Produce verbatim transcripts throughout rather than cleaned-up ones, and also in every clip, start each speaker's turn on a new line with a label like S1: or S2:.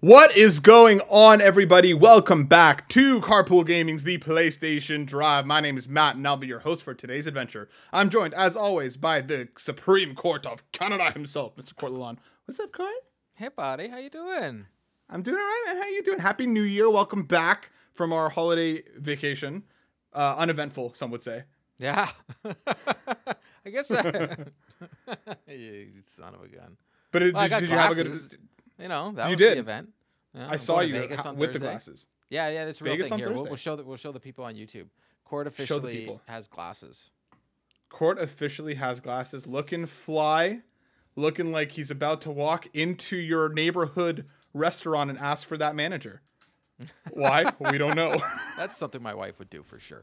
S1: What is going on, everybody? Welcome back to Carpool Gaming's The PlayStation Drive. My name is Matt, and I'll be your host for today's adventure. I'm joined, as always, by the Supreme Court of Canada himself, Mister Court Lalonde. What's up, Court?
S2: Hey, buddy. How you doing?
S1: I'm doing all right, man. How you doing? Happy New Year. Welcome back from our holiday vacation. Uh, uneventful, some would say.
S2: Yeah. I guess that... You son of a gun.
S1: But it,
S2: Well, I
S1: did,
S2: got
S1: did you have a
S2: glasses.
S1: good...
S2: You know, that
S1: You
S2: was
S1: did.
S2: the event. Yeah,
S1: I
S2: I'm
S1: saw
S2: going to
S1: you
S2: Vegas
S1: ha-
S2: on
S1: with the
S2: Thursday.
S1: glasses.
S2: Yeah, yeah, that's a real
S1: Vegas
S2: thing
S1: on
S2: here. We'll,
S1: Thursday.
S2: we'll show the we'll show the people on YouTube. Court
S1: Show the
S2: officially
S1: people.
S2: has glasses.
S1: Court officially has glasses, looking fly, looking like he's about to walk into your neighborhood restaurant and ask for that manager. Why? We don't know.
S2: That's something my wife would do for sure.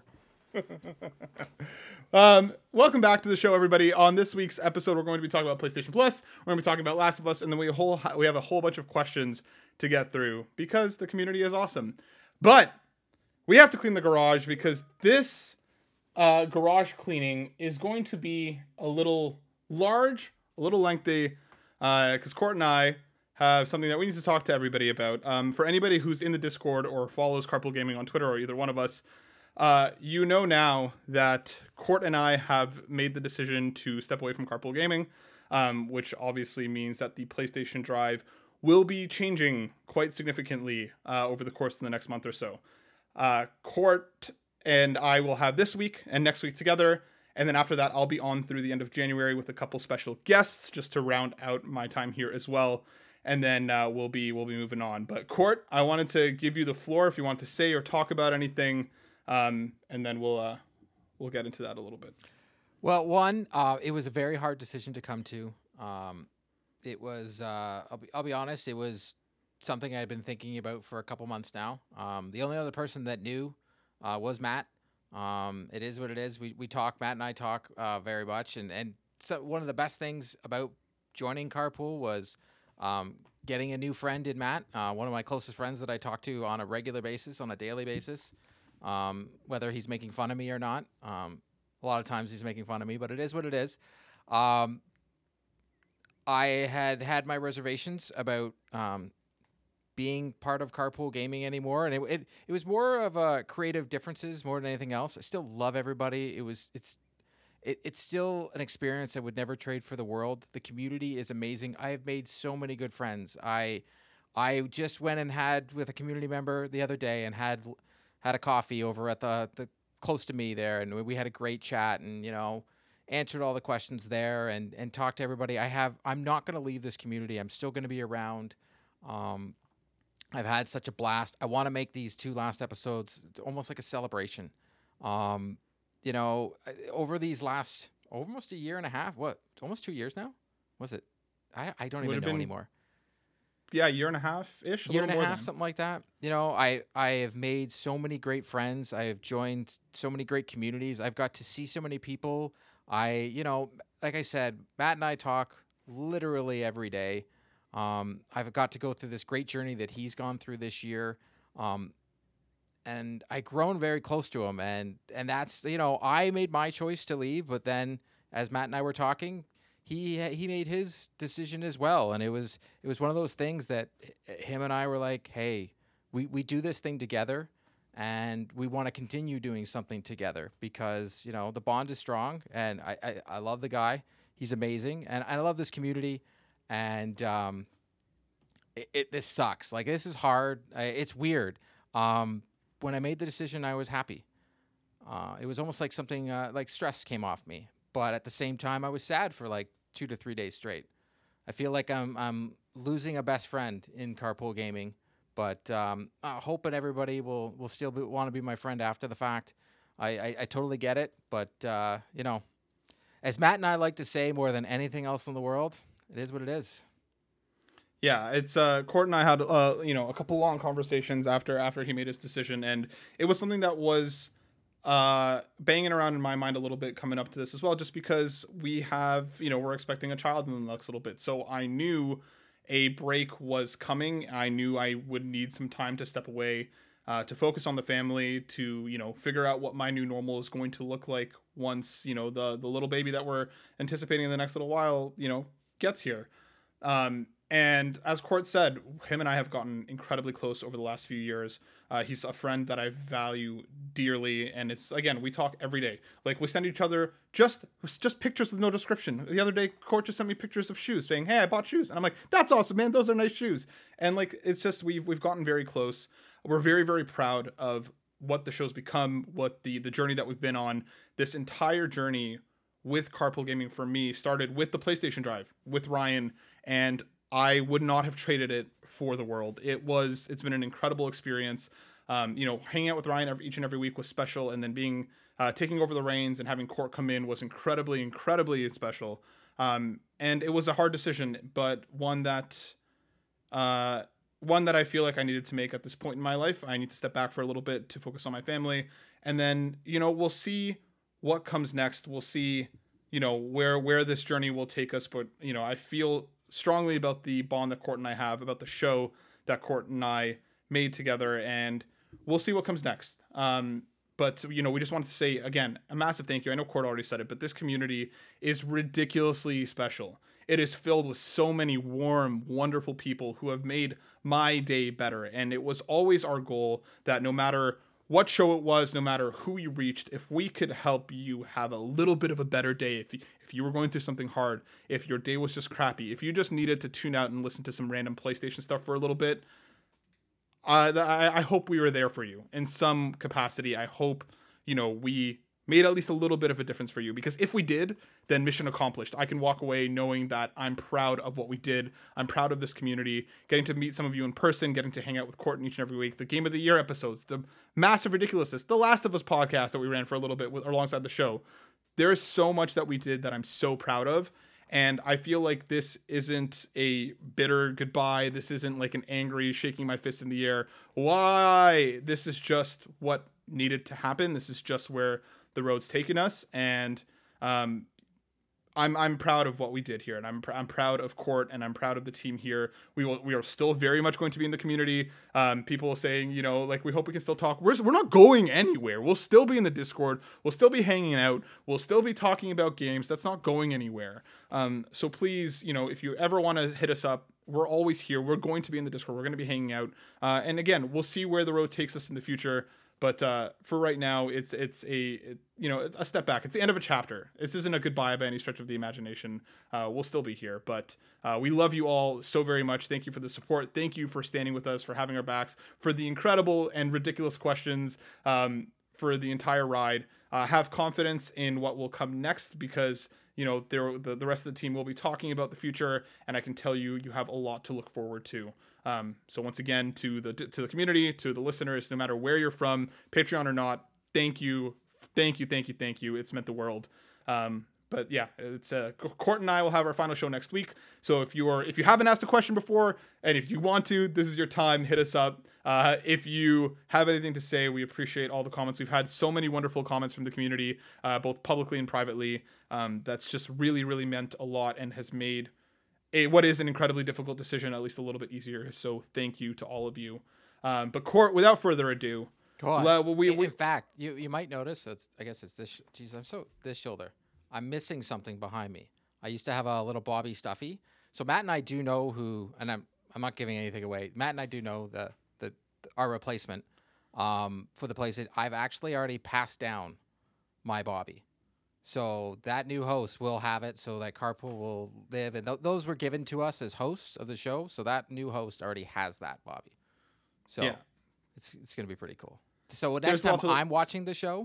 S1: Um, welcome back to the show, everybody. On this week's episode, we're going to be talking about PlayStation Plus. We're going to be talking about Last of Us, and then we whole we have a whole bunch of questions to get through because the community is awesome. But we have to clean the garage because this uh, garage cleaning is going to be a little large, a little lengthy, because uh, Court and I have something that we need to talk to everybody about. Um, for anybody who's in the Discord or follows Carpool Gaming on Twitter or either one of us, Uh, you know now that Court and I have made the decision to step away from Carpool Gaming, um, which obviously means that the PlayStation Drive will be changing quite significantly uh, over the course of the next month or so. Uh, Court and I will have this week and next week together, and then after that I'll be on through the end of January with a couple special guests just to round out my time here as well. And then uh, we'll be we'll be moving on. But Court, I wanted to give you the floor if you want to say or talk about anything. Um, and then we'll uh, we'll get into that a little bit.
S2: Well, one, uh, it was a very hard decision to come to. Um, it was, uh, I'll be, I'll be honest, it was something I'd been thinking about for a couple months now. Um, the only other person that knew uh, was Matt. Um, it is what it is. We we talk, Matt and I talk uh, very much. And, and so one of the best things about joining Carpool was um, getting a new friend in Matt, uh, one of my closest friends that I talk to on a regular basis, on a daily basis. Um, whether he's making fun of me or not. Um, a lot of times he's making fun of me, but it is what it is. Um, I had had my reservations about um, being part of Carpool Gaming anymore, and it, it it was more of a creative differences more than anything else. I still love everybody. It was it's it, it's still an experience I would never trade for the world. The community is amazing. I have made so many good friends. I I just went and had with a community member the other day and had. had a coffee over at the, the close to me there, and we had a great chat and, you know, answered all the questions there and, and talked to everybody. I have, I'm not going to leave this community. I'm still going to be around. Um, I've had such a blast. I want to make these two last episodes almost like a celebration. Um, you know, over these last, almost a year and a half, what, almost two years now? Was it? I, I don't
S1: Would
S2: even
S1: have
S2: know
S1: been-
S2: anymore.
S1: Yeah, year and a half ish.
S2: year and a half, something like that. You know, I, I have made so many great friends. I have joined so many great communities. I've got to see so many people. I, you know, like I said, Matt and I talk literally every day. Um, I've got to go through this great journey that he's gone through this year. Um, and I grown very close to him. And, and that's, you know, I made my choice to leave, but then as Matt and I were talking, He he made his decision as well, and it was it was one of those things that him and I were like, hey, we, we do this thing together, and we want to continue doing something together because, you know, the bond is strong, and I, I, I love the guy. He's amazing, and I love this community, and um, it, it this sucks. Like, this is hard. I, it's weird. Um, when I made the decision, I was happy. Uh, it was almost like something uh, like stress came off me. But at the same time, I was sad for like two to three days straight. I feel like I'm I'm losing a best friend in Carpool Gaming, but um, uh, hoping everybody will will still want to be my friend after the fact. I, I, I totally get it, but uh, you know, as Matt and I like to say, more than anything else in the world, it is what it is.
S1: Yeah, it's uh, Court and I had uh, you know a couple long conversations after after he made his decision, and it was something that was. Uh, banging around in my mind a little bit coming up to this as well, just because we have, you know, we're expecting a child in the next little bit. So I knew a break was coming. I knew I would need some time to step away, uh, to focus on the family, to, you know, figure out what my new normal is going to look like once, you know, the, the little baby that we're anticipating in the next little while, you know, gets here. Um, And as Court said, him and I have gotten incredibly close over the last few years. Uh, he's a friend that I value dearly, and it's, again, we talk every day. Like, we send each other just just pictures with no description. The other day, Court just sent me pictures of shoes, saying, "Hey, I bought shoes," and I'm like, "That's awesome, man! Those are nice shoes." And like, it's just we've we've gotten very close. We're very very proud of what the show's become, what the the journey that we've been on. This entire journey with Carpool Gaming for me started with the PlayStation Drive with Ryan, and I would not have traded it for the world. It was, it's been an incredible experience. Um, you know, hanging out with Ryan every, each and every week was special. And then being, uh, taking over the reins and having Court come in was incredibly, incredibly special. Um, and it was a hard decision, but one that, uh, one that I feel like I needed to make at this point in my life. I need to step back for a little bit to focus on my family. And then, you know, we'll see what comes next. We'll see, you know, where, where this journey will take us. But, you know, I feel strongly about the bond that Court and I have, about the show that Court and I made together, and we'll see what comes next. Um, but, you know, we just wanted to say, again, a massive thank you. I know Court already said it, but this community is ridiculously special. It is filled with so many warm, wonderful people who have made my day better. And it was always our goal that no matter what show it was, no matter who you reached, if we could help you have a little bit of a better day, if you, if you were going through something hard, if your day was just crappy, if you just needed to tune out and listen to some random PlayStation stuff for a little bit, uh, I, I hope we were there for you in some capacity. I hope, you know, we made at least a little bit of a difference for you, because if we did, then mission accomplished. I can walk away knowing that I'm proud of what we did. I'm proud of this community, getting to meet some of you in person, getting to hang out with Court each and every week, the Game of the Year episodes, the Massive Ridiculousness, the Last of Us podcast that we ran for a little bit with, alongside the show. There is so much that we did that I'm so proud of. And I feel like this isn't a bitter goodbye. This isn't like an angry shaking my fist in the air. Why? This is just what needed to happen. This is just where the road's taken us, and um, I'm I'm proud of what we did here, and I'm pr- I'm proud of Court, and I'm proud of the team here. We will we are still very much going to be in the community. Um, people saying, you know, like, we hope we can still talk. We're we're not going anywhere. We'll still be in the Discord. We'll still be hanging out. We'll still be talking about games. That's not going anywhere. Um, so please, you know, if you ever want to hit us up, we're always here. We're going to be in the Discord. We're going to be hanging out. Uh, and again, we'll see where the road takes us in the future. But uh, for right now, it's it's a it, you know a step back. It's the end of a chapter. This isn't a goodbye by any stretch of the imagination. Uh, we'll still be here, but uh, we love you all so very much. Thank you for the support. Thank you for standing with us, for having our backs, for the incredible and ridiculous questions, um, for the entire ride. Uh, have confidence in what will come next, because you know there the, the rest of the team will be talking about the future, and I can tell you you have a lot to look forward to. Um, so once again, to the to the community, to the listeners, no matter where you're from, Patreon or not, thank you, thank you, thank you, thank you. It's meant the world. Um, but yeah, it's uh, Court and I will have our final show next week. So if you are if you haven't asked a question before, and if you want to, this is your time. Hit us up. Uh, if you have anything to say, we appreciate all the comments. We've had so many wonderful comments from the community, uh, both publicly and privately. Um, that's just really, really meant a lot and has made A, what is an incredibly difficult decision at least a little bit easier. So thank you to all of you. Um, but Court, without further ado,
S2: Go on.
S1: le- we,
S2: in,
S1: we,
S2: in fact, you you might notice it's I guess it's this. Sh- Jeez, I'm so this shoulder. I'm missing something behind me. I used to have a little Bobby Stuffy. So Matt and I do know who, and I'm I'm not giving anything away. Matt and I do know the the, the our replacement um, for the place. I've actually already passed down my Bobby. So that new host will have it, so that Carpool will live, and th- those were given to us as hosts of the show. So that new host already has that Bobby. So
S1: Yeah.
S2: it's it's gonna be pretty cool. So next
S1: There's
S2: time
S1: lots of-
S2: I'm watching the show,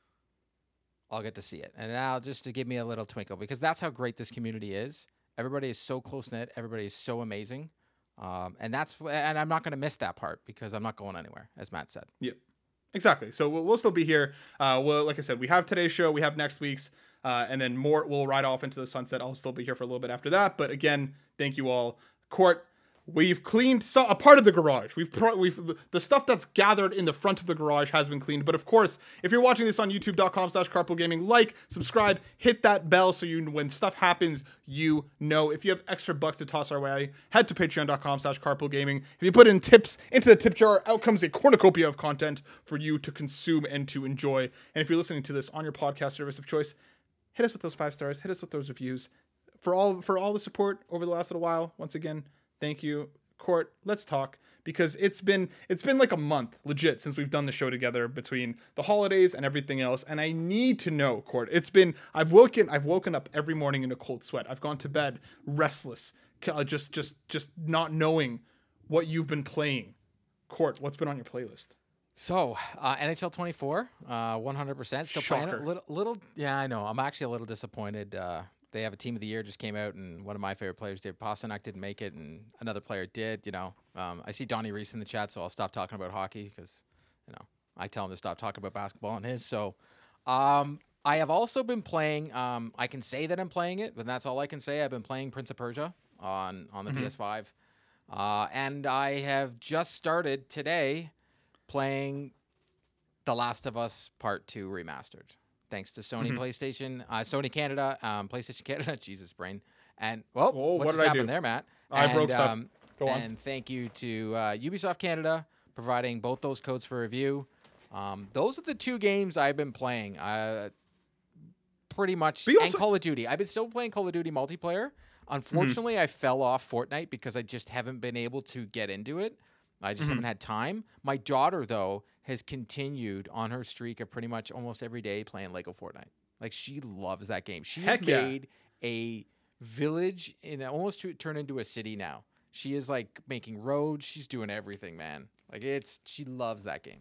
S2: I'll get to see it, and now just to give me a little twinkle, because that's how great this community is. Everybody is so close knit. Everybody is so amazing, um, and that's and I'm not gonna miss that part because I'm not going anywhere, as Matt said.
S1: Yep. Exactly. So we'll, we'll still be here. Uh, well, like I said, we have today's show, we have next week's, uh, and then more will ride off into the sunset. I'll still be here for a little bit after that. But again, thank you all. Court, we've cleaned so, a part of the garage. We've pro- we've the stuff that's gathered in the front of the garage has been cleaned. But of course, if you're watching this on youtube dot com slash carpool gaming, like, subscribe, hit that bell so you when stuff happens, you know. If you have extra bucks to toss our way, head to patreon dot com slash carpool gaming. If you put in tips into the tip jar, out comes a cornucopia of content for you to consume and to enjoy. And if you're listening to this on your podcast service of choice, hit us with those five stars, hit us with those reviews. For all for all the support over the last little while, once again, Thank you, Court. Let's talk because it's been it's been like a month, legit, since we've done the show together between the holidays and everything else. And I need to know, Court. It's been I've woken I've woken up every morning in a cold sweat. I've gone to bed restless, uh, just just just not knowing what you've been playing. Court, what's been on your playlist?
S2: So, uh, N H L twenty-four, uh, one hundred percent. Still playing it.
S1: Shocker.
S2: Little, little, yeah, I know. I'm actually a little disappointed. Uh, they have a team of the year just came out, and one of my favorite players, Dave Pasternak, didn't make it, and another player did. You know, um, I see Donnie Reese in the chat, so I'll stop talking about hockey because, you know, I tell him to stop talking about basketball on his. So, um, I have also been playing. Um, I can say that I'm playing it, but that's all I can say. I've been playing Prince of Persia on on the
S1: Mhm.
S2: P S five, uh, and I have just started today playing The Last of Us Part Two Remastered, thanks to Sony
S1: Mhm.
S2: PlayStation, uh, Sony Canada, um, PlayStation Canada. Jesus, brain. And well,
S1: Whoa,
S2: what,
S1: what
S2: just
S1: did I
S2: happened
S1: do?
S2: there, Matt?
S1: I
S2: and,
S1: broke stuff.
S2: Um,
S1: Go on.
S2: And thank you to uh, Ubisoft Canada providing both those codes for review. Um, those are the two games I've been playing. Uh, pretty much,
S1: But you
S2: and
S1: also-
S2: Call of Duty. I've been still playing Call of Duty multiplayer. Unfortunately, I fell off Fortnite because I just haven't been able to get into it. I just
S1: Mhm.
S2: haven't had time. My daughter, though, has continued on her streak of pretty much almost every day playing Lego Fortnite. Like, she loves that game. She
S1: Heck
S2: has
S1: yeah.
S2: made a village and almost to turn into a city now. She is like making roads. She's doing everything, man. Like, it's she loves that game.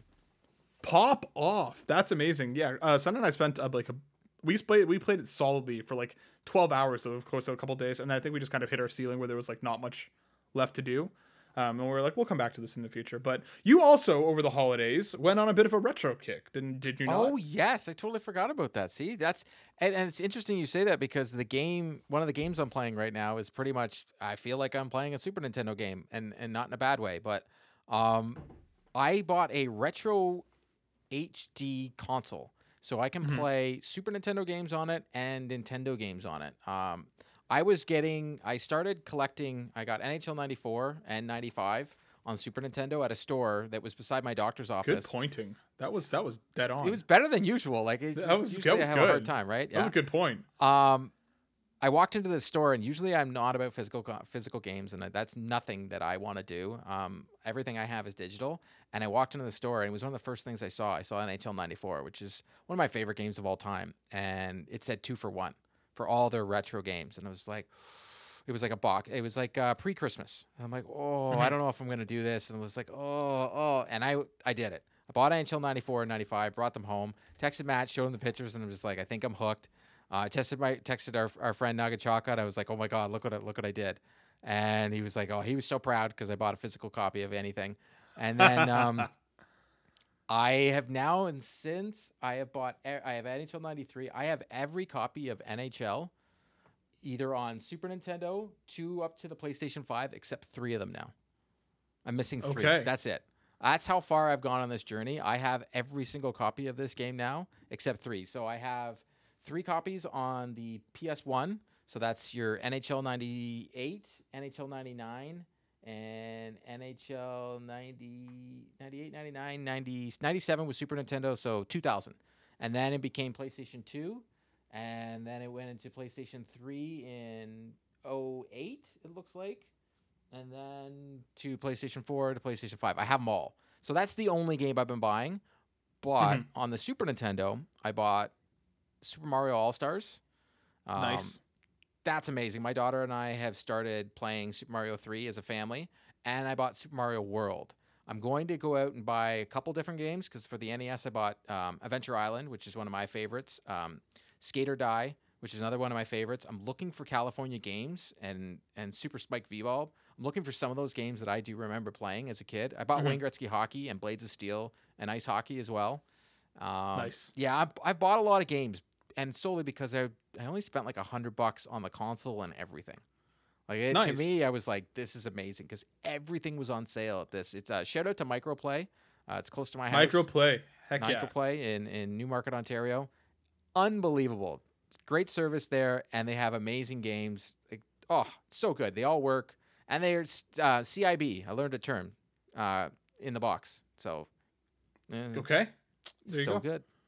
S1: Pop off. That's amazing. Yeah. Uh, Son and I spent uh, like a we played we played it solidly for like twelve hours. So of course, a couple days, and I think we just kind of hit our ceiling where there was like not much left to do. Um, and we are like, we'll come back to this in the future. But you also over the holidays went on a bit of a retro kick. Didn't did you know?
S2: Oh yes, I totally forgot about that. See, that's and, and it's interesting you say that because the game, one of the games I'm playing right now is pretty much. I feel like I'm playing a Super Nintendo game, and and not in a bad way. But um, I bought a retro H D console, so I can
S1: Mhm.
S2: play Super Nintendo games on it and Nintendo games on it. Um, I was getting, I started collecting. I got N H L ninety-four and ninety-five on Super Nintendo at a store that was beside my doctor's
S1: Good
S2: office.
S1: pointing. That was that was dead on.
S2: It was better than usual. Like it's,
S1: That was-
S2: it's
S1: that
S2: usually
S1: was
S2: I have a hard
S1: good.
S2: time, right?
S1: That was a good point.
S2: Um, I walked into the store, and usually I'm not about physical co- physical games, and that's nothing that I want to do. Um, everything I have is digital. And I walked into the store, and it was one of the first things I saw. I saw N H L ninety-four, which is one of my favorite games of all time, and it said two for one for all their retro games, and I was like. It was like a box. It was like uh, pre-Christmas. And I'm like, oh, I
S1: Mhm.
S2: don't know if I'm gonna do this. And it was like, oh, oh, and I, I did it. I bought N H L ninety-four and ninety-five, brought them home, texted Matt, showed him the pictures, and I was like, I think I'm hooked. Uh, I tested my texted our, our friend Nagachaka, and I was like, oh my god, look what I, look what I did. And he was like, oh, he was so proud because I bought a physical copy of anything. And then um, I have now and since I have bought, e- I have N H L ninety-three. I have every copy of N H L, either on Super Nintendo, two up to the PlayStation five, except three of them now. I'm missing three.
S1: Okay.
S2: That's it. That's how far I've gone on this journey. I have every single copy of this game now, except three. So I have three copies on the P S one. So that's your N H L ninety-eight, N H L ninety-nine, and N H L ninety, ninety-eight, ninety-nine, ninety, ninety-seven with Super Nintendo, so two thousand. And then it became PlayStation two, and then it went into PlayStation three in oh eight, it looks like. And then to PlayStation four to PlayStation five. I have them all. So that's the only game I've been buying. But
S1: Mhm.
S2: on the Super Nintendo, I bought Super Mario All-Stars. Um,
S1: Nice.
S2: That's amazing. My daughter and I have started playing Super Mario three as a family, and I bought Super Mario World. I'm going to go out and buy a couple different games because for the N E S, I bought um, Adventure Island, which is one of my favorites, um, Skate or Die, which is another one of my favorites. I'm looking for California Games and and Super Spike V-Ball. I'm looking for some of those games that I do remember playing as a kid. I bought
S1: Mhm.
S2: Wayne Gretzky Hockey and Blades of Steel and Ice Hockey as well. Um,
S1: Nice.
S2: Yeah, I've, I've bought a lot of games, and solely because I I only spent like a hundred bucks on the console and everything. Like it, to
S1: Nice.
S2: me, I was like, this is amazing because everything was on sale at this. It's a uh, shout out to Microplay. Uh, it's close to my house.
S1: Microplay. Heck yeah.
S2: Microplay in in Newmarket, Ontario. Unbelievable. Great service there, and they have amazing games. Like, oh, so good. They all work, and they're uh, C I B. I learned a term uh, in the box. So, eh,
S1: Okay. There you
S2: so
S1: go.
S2: good.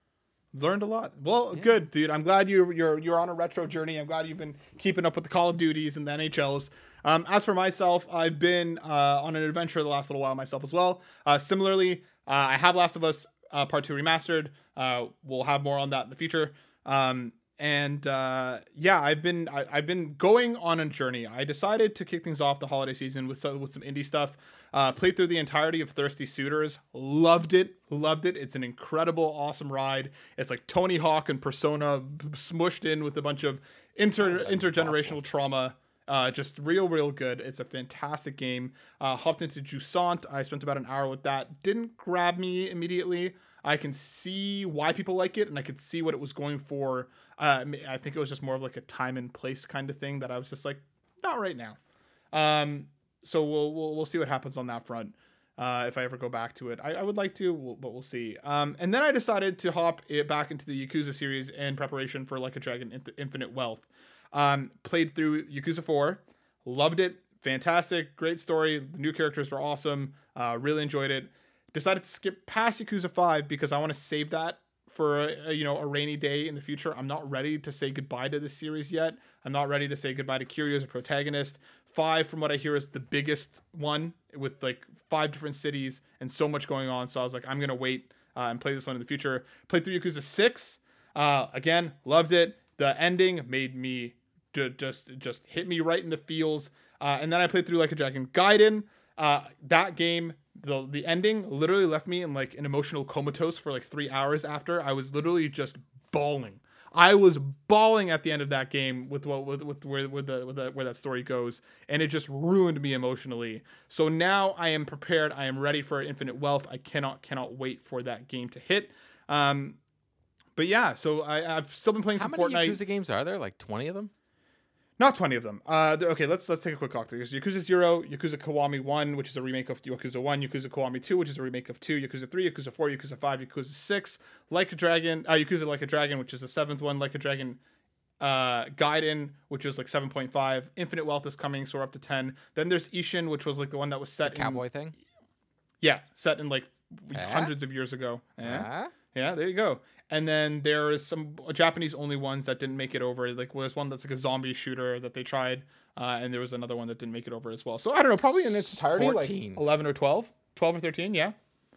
S1: Learned a lot. Well, yeah. Good, dude. I'm glad you you're you're on a retro journey. I'm glad you've been keeping up with the Call of Duties and the N H Ls. Um, as for myself, I've been uh, on an adventure the last little while myself as well. Uh, similarly, uh, I have Last of Us uh, Part Two remastered. Uh, we'll have more on that in the future. Um, and uh, yeah, I've been I, I've been going on a journey. I decided to kick things off the holiday season with some, with some indie stuff. Uh, played through the entirety of Thirsty Suitors. Loved it. Loved it. It's an incredible, awesome ride. It's like Tony Hawk and Persona smushed in with a bunch of inter intergenerational trauma. Uh, just real, real good. It's a fantastic game. Uh, hopped into Jusant. I spent about an hour with that. Didn't grab me immediately. I can see why people like it, and I could see what it was going for. Uh, I think it was just more of like a time and place kind of thing that I was just like, not right now. Um, So we'll, we'll we'll see what happens on that front. Uh, if I ever go back to it, I, I would like to, we'll, but we'll see. Um, and then I decided to hop it back into the Yakuza series in preparation for Like a Dragon Infinite Wealth. Um, played through Yakuza four, loved it, fantastic, great story. The new characters were awesome. Uh, really enjoyed it. Decided to skip past Yakuza five because I want to save that for a, a, you know, a rainy day in the future. I'm not ready to say goodbye to this series yet. I'm not ready to say goodbye to Kiryu as a protagonist. Five, from what I hear, is the biggest one with like five different cities and so much going on. So I was like, I'm gonna wait uh, and play this one in the future. Played through Yakuza six. Uh, again, loved it. The ending made me d- just just hit me right in the feels. Uh, and then I played through Like a Dragon Gaiden. Uh, that game. The the ending literally left me in like an emotional comatose for like three hours after. I was literally just bawling. I was bawling at the end of that game with what with, with where where the, where the where that story goes, and it just ruined me emotionally. So now I am prepared. I am ready for Infinite Wealth. I cannot cannot wait for that game to hit. Um, but yeah, so I, I've still been playing
S2: How
S1: some
S2: many
S1: Fortnite.
S2: Yakuza games are there? Like twenty of them?
S1: Not twenty of them. Uh, okay, let's let's take a quick walk through. There's Yakuza zero, Yakuza Kiwami one, which is a remake of Yakuza one, Yakuza Kiwami two, which is a remake of two, Yakuza three, Yakuza four, Yakuza five, Yakuza six, Like a Dragon, uh, Yakuza Like a Dragon, which is the seventh one, Like a Dragon uh, Gaiden, which was like seven point five, Infinite Wealth is coming, so we're up to ten. Then there's Ishin, which was like the one that was set
S2: the cowboy
S1: in...
S2: thing?
S1: Yeah, set in like
S2: eh?
S1: hundreds of years ago. Eh?
S2: Eh?
S1: Yeah, there you go. And then there is some Japanese only ones that didn't make it over. Like there's one that's like a zombie shooter that they tried, uh, and there was another one that didn't make it over as well. So I don't know, probably in its entirety, fourteen. Like eleven or twelve, twelve or thirteen, yeah.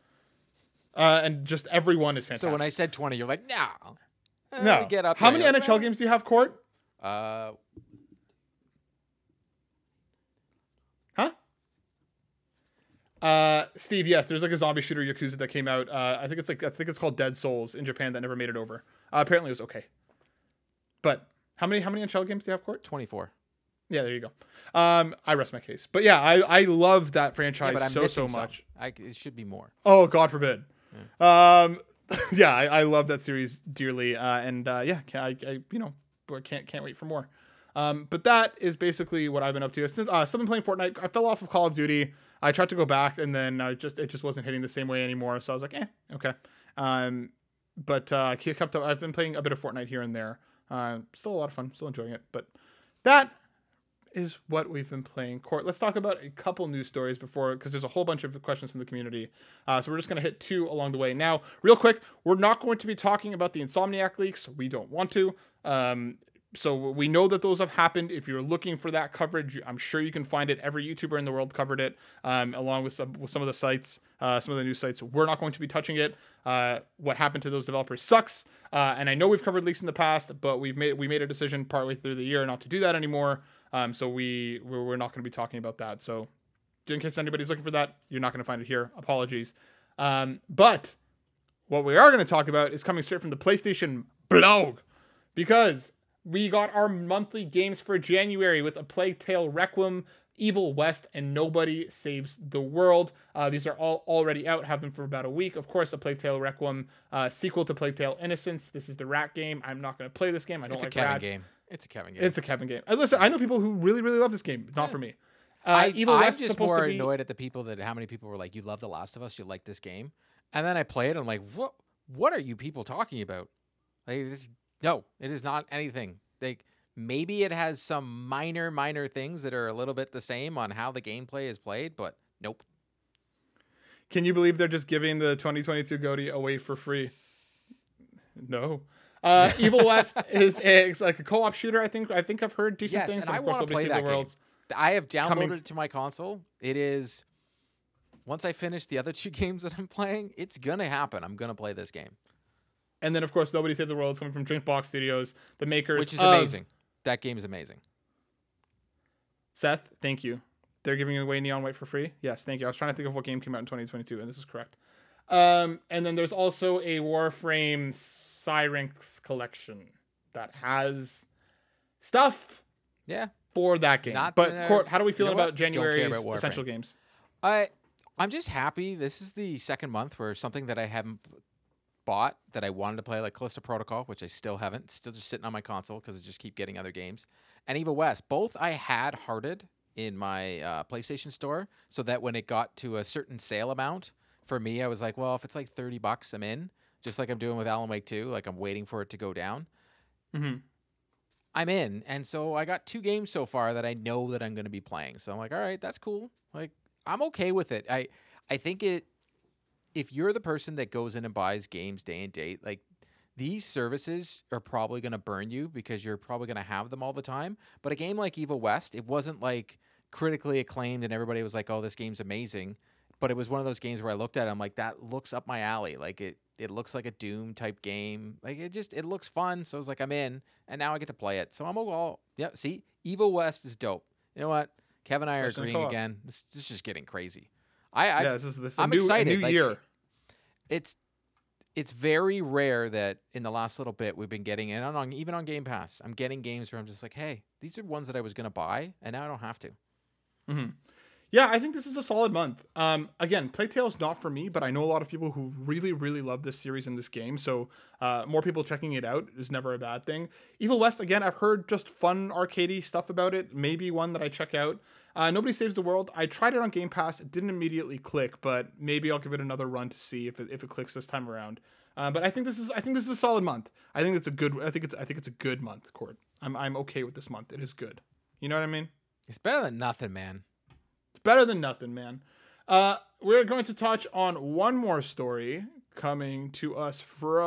S1: Uh, and just every one is fantastic.
S2: So when I said twenty, you're like, no, eh,
S1: no.
S2: Get up.
S1: How
S2: there.
S1: many N H L games do you have, Court?
S2: Uh.
S1: Huh? Uh, Steve, yes, there's like a zombie shooter Yakuza that came out. Uh, I think it's like I think it's called Dead Souls in Japan that never made it over. Uh, apparently it was okay. But how many how many N H L games do you have, Court?
S2: twenty-four.
S1: Yeah, there you go. Um, I rest my case. But yeah, I, I love that franchise
S2: yeah,
S1: so so much.
S2: I, it should be more.
S1: Oh, God forbid. Yeah. Um, yeah, I, I love that series dearly. Uh, and uh, yeah, can, I, I you know can't can't wait for more. Um, but that is basically what I've been up to. Uh, still been playing Fortnite. I fell off of Call of Duty. I tried to go back, and then I just it just wasn't hitting the same way anymore. So I was like, eh, okay. Um, but uh, I kept up. I've been playing a bit of Fortnite here and there. Uh, still a lot of fun. Still enjoying it. But that is what we've been playing. Court, let's talk about a couple news stories before, because there's a whole bunch of questions from the community. Uh, so we're just going to hit two along the way. Now, real quick, we're not going to be talking about the Insomniac leaks. We don't want to. Um, so we know that those have happened. If you're looking for that coverage, I'm sure you can find it. Every YouTuber in the world covered it, um, along with some with some of the sites, uh, some of the news sites. We're not going to be touching it. Uh, what happened to those developers sucks. Uh, and I know we've covered leaks in the past, but we've made we made a decision partway through the year not to do that anymore. Um, so we we're, we're not going to be talking about that. So in case anybody's looking for that, you're not going to find it here. Apologies. Um, but what we are going to talk about is coming straight from the PlayStation blog, because we got our monthly games for January with A Plague Tale Requiem, Evil West, and Nobody Saves the World. Uh, these are all already out, have been for about a week. Of course, A Plague Tale Requiem, uh, sequel to Plague Tale Innocence. This is the rat game. I'm not going to play this game. I don't
S2: it's
S1: like
S2: a Kevin
S1: rats.
S2: game. It's a Kevin game.
S1: It's a Kevin game. Uh, listen, I know people who really, really love this game. Not for me. Uh,
S2: I,
S1: Evil
S2: I'm
S1: West is
S2: just
S1: supposed
S2: more
S1: to be...
S2: annoyed at the people that how many people were like, "You love The Last of Us, you like this game," and then I play it. I'm like, "What? What are you people talking about?" Like, this, no, it is not anything. Like, maybe it has some minor, minor things that are a little bit the same on how the gameplay is played, but nope.
S1: Can you believe they're just giving the twenty twenty-two G O T Y away for free? No. Uh, Evil West is a, it's like a co-op shooter. I think. I think I've heard decent
S2: Yes,
S1: things.
S2: and
S1: And
S2: I
S1: of course,
S2: want to
S1: there'll be
S2: play
S1: Save
S2: that
S1: the
S2: game.
S1: Worlds.
S2: I have downloaded
S1: coming-
S2: it to my console. It is. Once I finish the other two games that I'm playing, it's gonna happen. I'm gonna play this game,
S1: And then, of course, Nobody Save the World is coming from Drinkbox Studios, the makers
S2: which is
S1: of-
S2: amazing. That game is amazing.
S1: Seth, thank you. They're giving away Neon White for free. Yes, thank you. I was trying to think of what game came out in twenty twenty-two, and this is correct. Um, and then there's also a Warframe Syrinx collection that has stuff
S2: Yeah,
S1: for that game.
S2: Not
S1: but
S2: gonna-
S1: Court, how do we feel
S2: you know
S1: about
S2: what? Don't care
S1: January's
S2: about Warframe.
S1: essential games?
S2: I I'm just happy. This is the second month where something that I haven't bought that I wanted to play, like Callisto Protocol, which I still haven't, still just sitting on my console because I just keep getting other games, and Evil West. Both I had hearted in my uh, PlayStation Store, so that when it got to a certain sale amount, for me, I was like, well, if it's like thirty bucks, I'm in. Just like I'm doing with Alan Wake two, like I'm waiting for it to go down.
S1: Mm-hmm.
S2: I'm in, and so I got two games so far that I know that I'm going to be playing. So I'm like, all right, that's cool. Like I'm okay with it. I I think it. If you're the person that goes in and buys games day and date, like these services are probably going to burn you because you're probably going to have them all the time. But a game like Evil West, it wasn't like critically acclaimed and everybody was like, "Oh, this game's amazing." But it was one of those games where I looked at it, I'm like, that looks up my alley. Like it, it looks like a Doom type game. Like it just, it looks fun. So I was like, I'm in, and now I get to play it. So I'm all, yeah. See, Evil West is dope. You know what? Kevin and I are
S1: Especially in
S2: agreeing
S1: co-op.
S2: again. This, this is just getting crazy. I, I
S1: Yeah, this is this is a
S2: I'm
S1: new, a
S2: excited,
S1: new
S2: like-
S1: year.
S2: it's it's very rare that in the last little bit we've been getting, and on even on Game Pass, I'm getting games where I'm just like, hey, these are ones that I was gonna buy, and now I don't have to.
S1: Mm-hmm. Yeah, I think this is a solid month. Um, again, Plague Tale is not for me, but I know a lot of people who really, really love this series and this game. So uh, more people checking it out is never a bad thing. Evil West, again, I've heard just fun arcadey stuff about it. Maybe one that I check out. Uh, Nobody Saves the World. I tried it on Game Pass. It didn't immediately click, but maybe I'll give it another run to see if it, if it clicks this time around. Uh, but I think this is I think this is a solid month. I think it's a good I think it's I think it's a good month, Court. I'm I'm okay with this month. It is good. You know what I mean?
S2: It's better than nothing, man.
S1: It's better than nothing, man. Uh, we're going to touch on one more story coming to us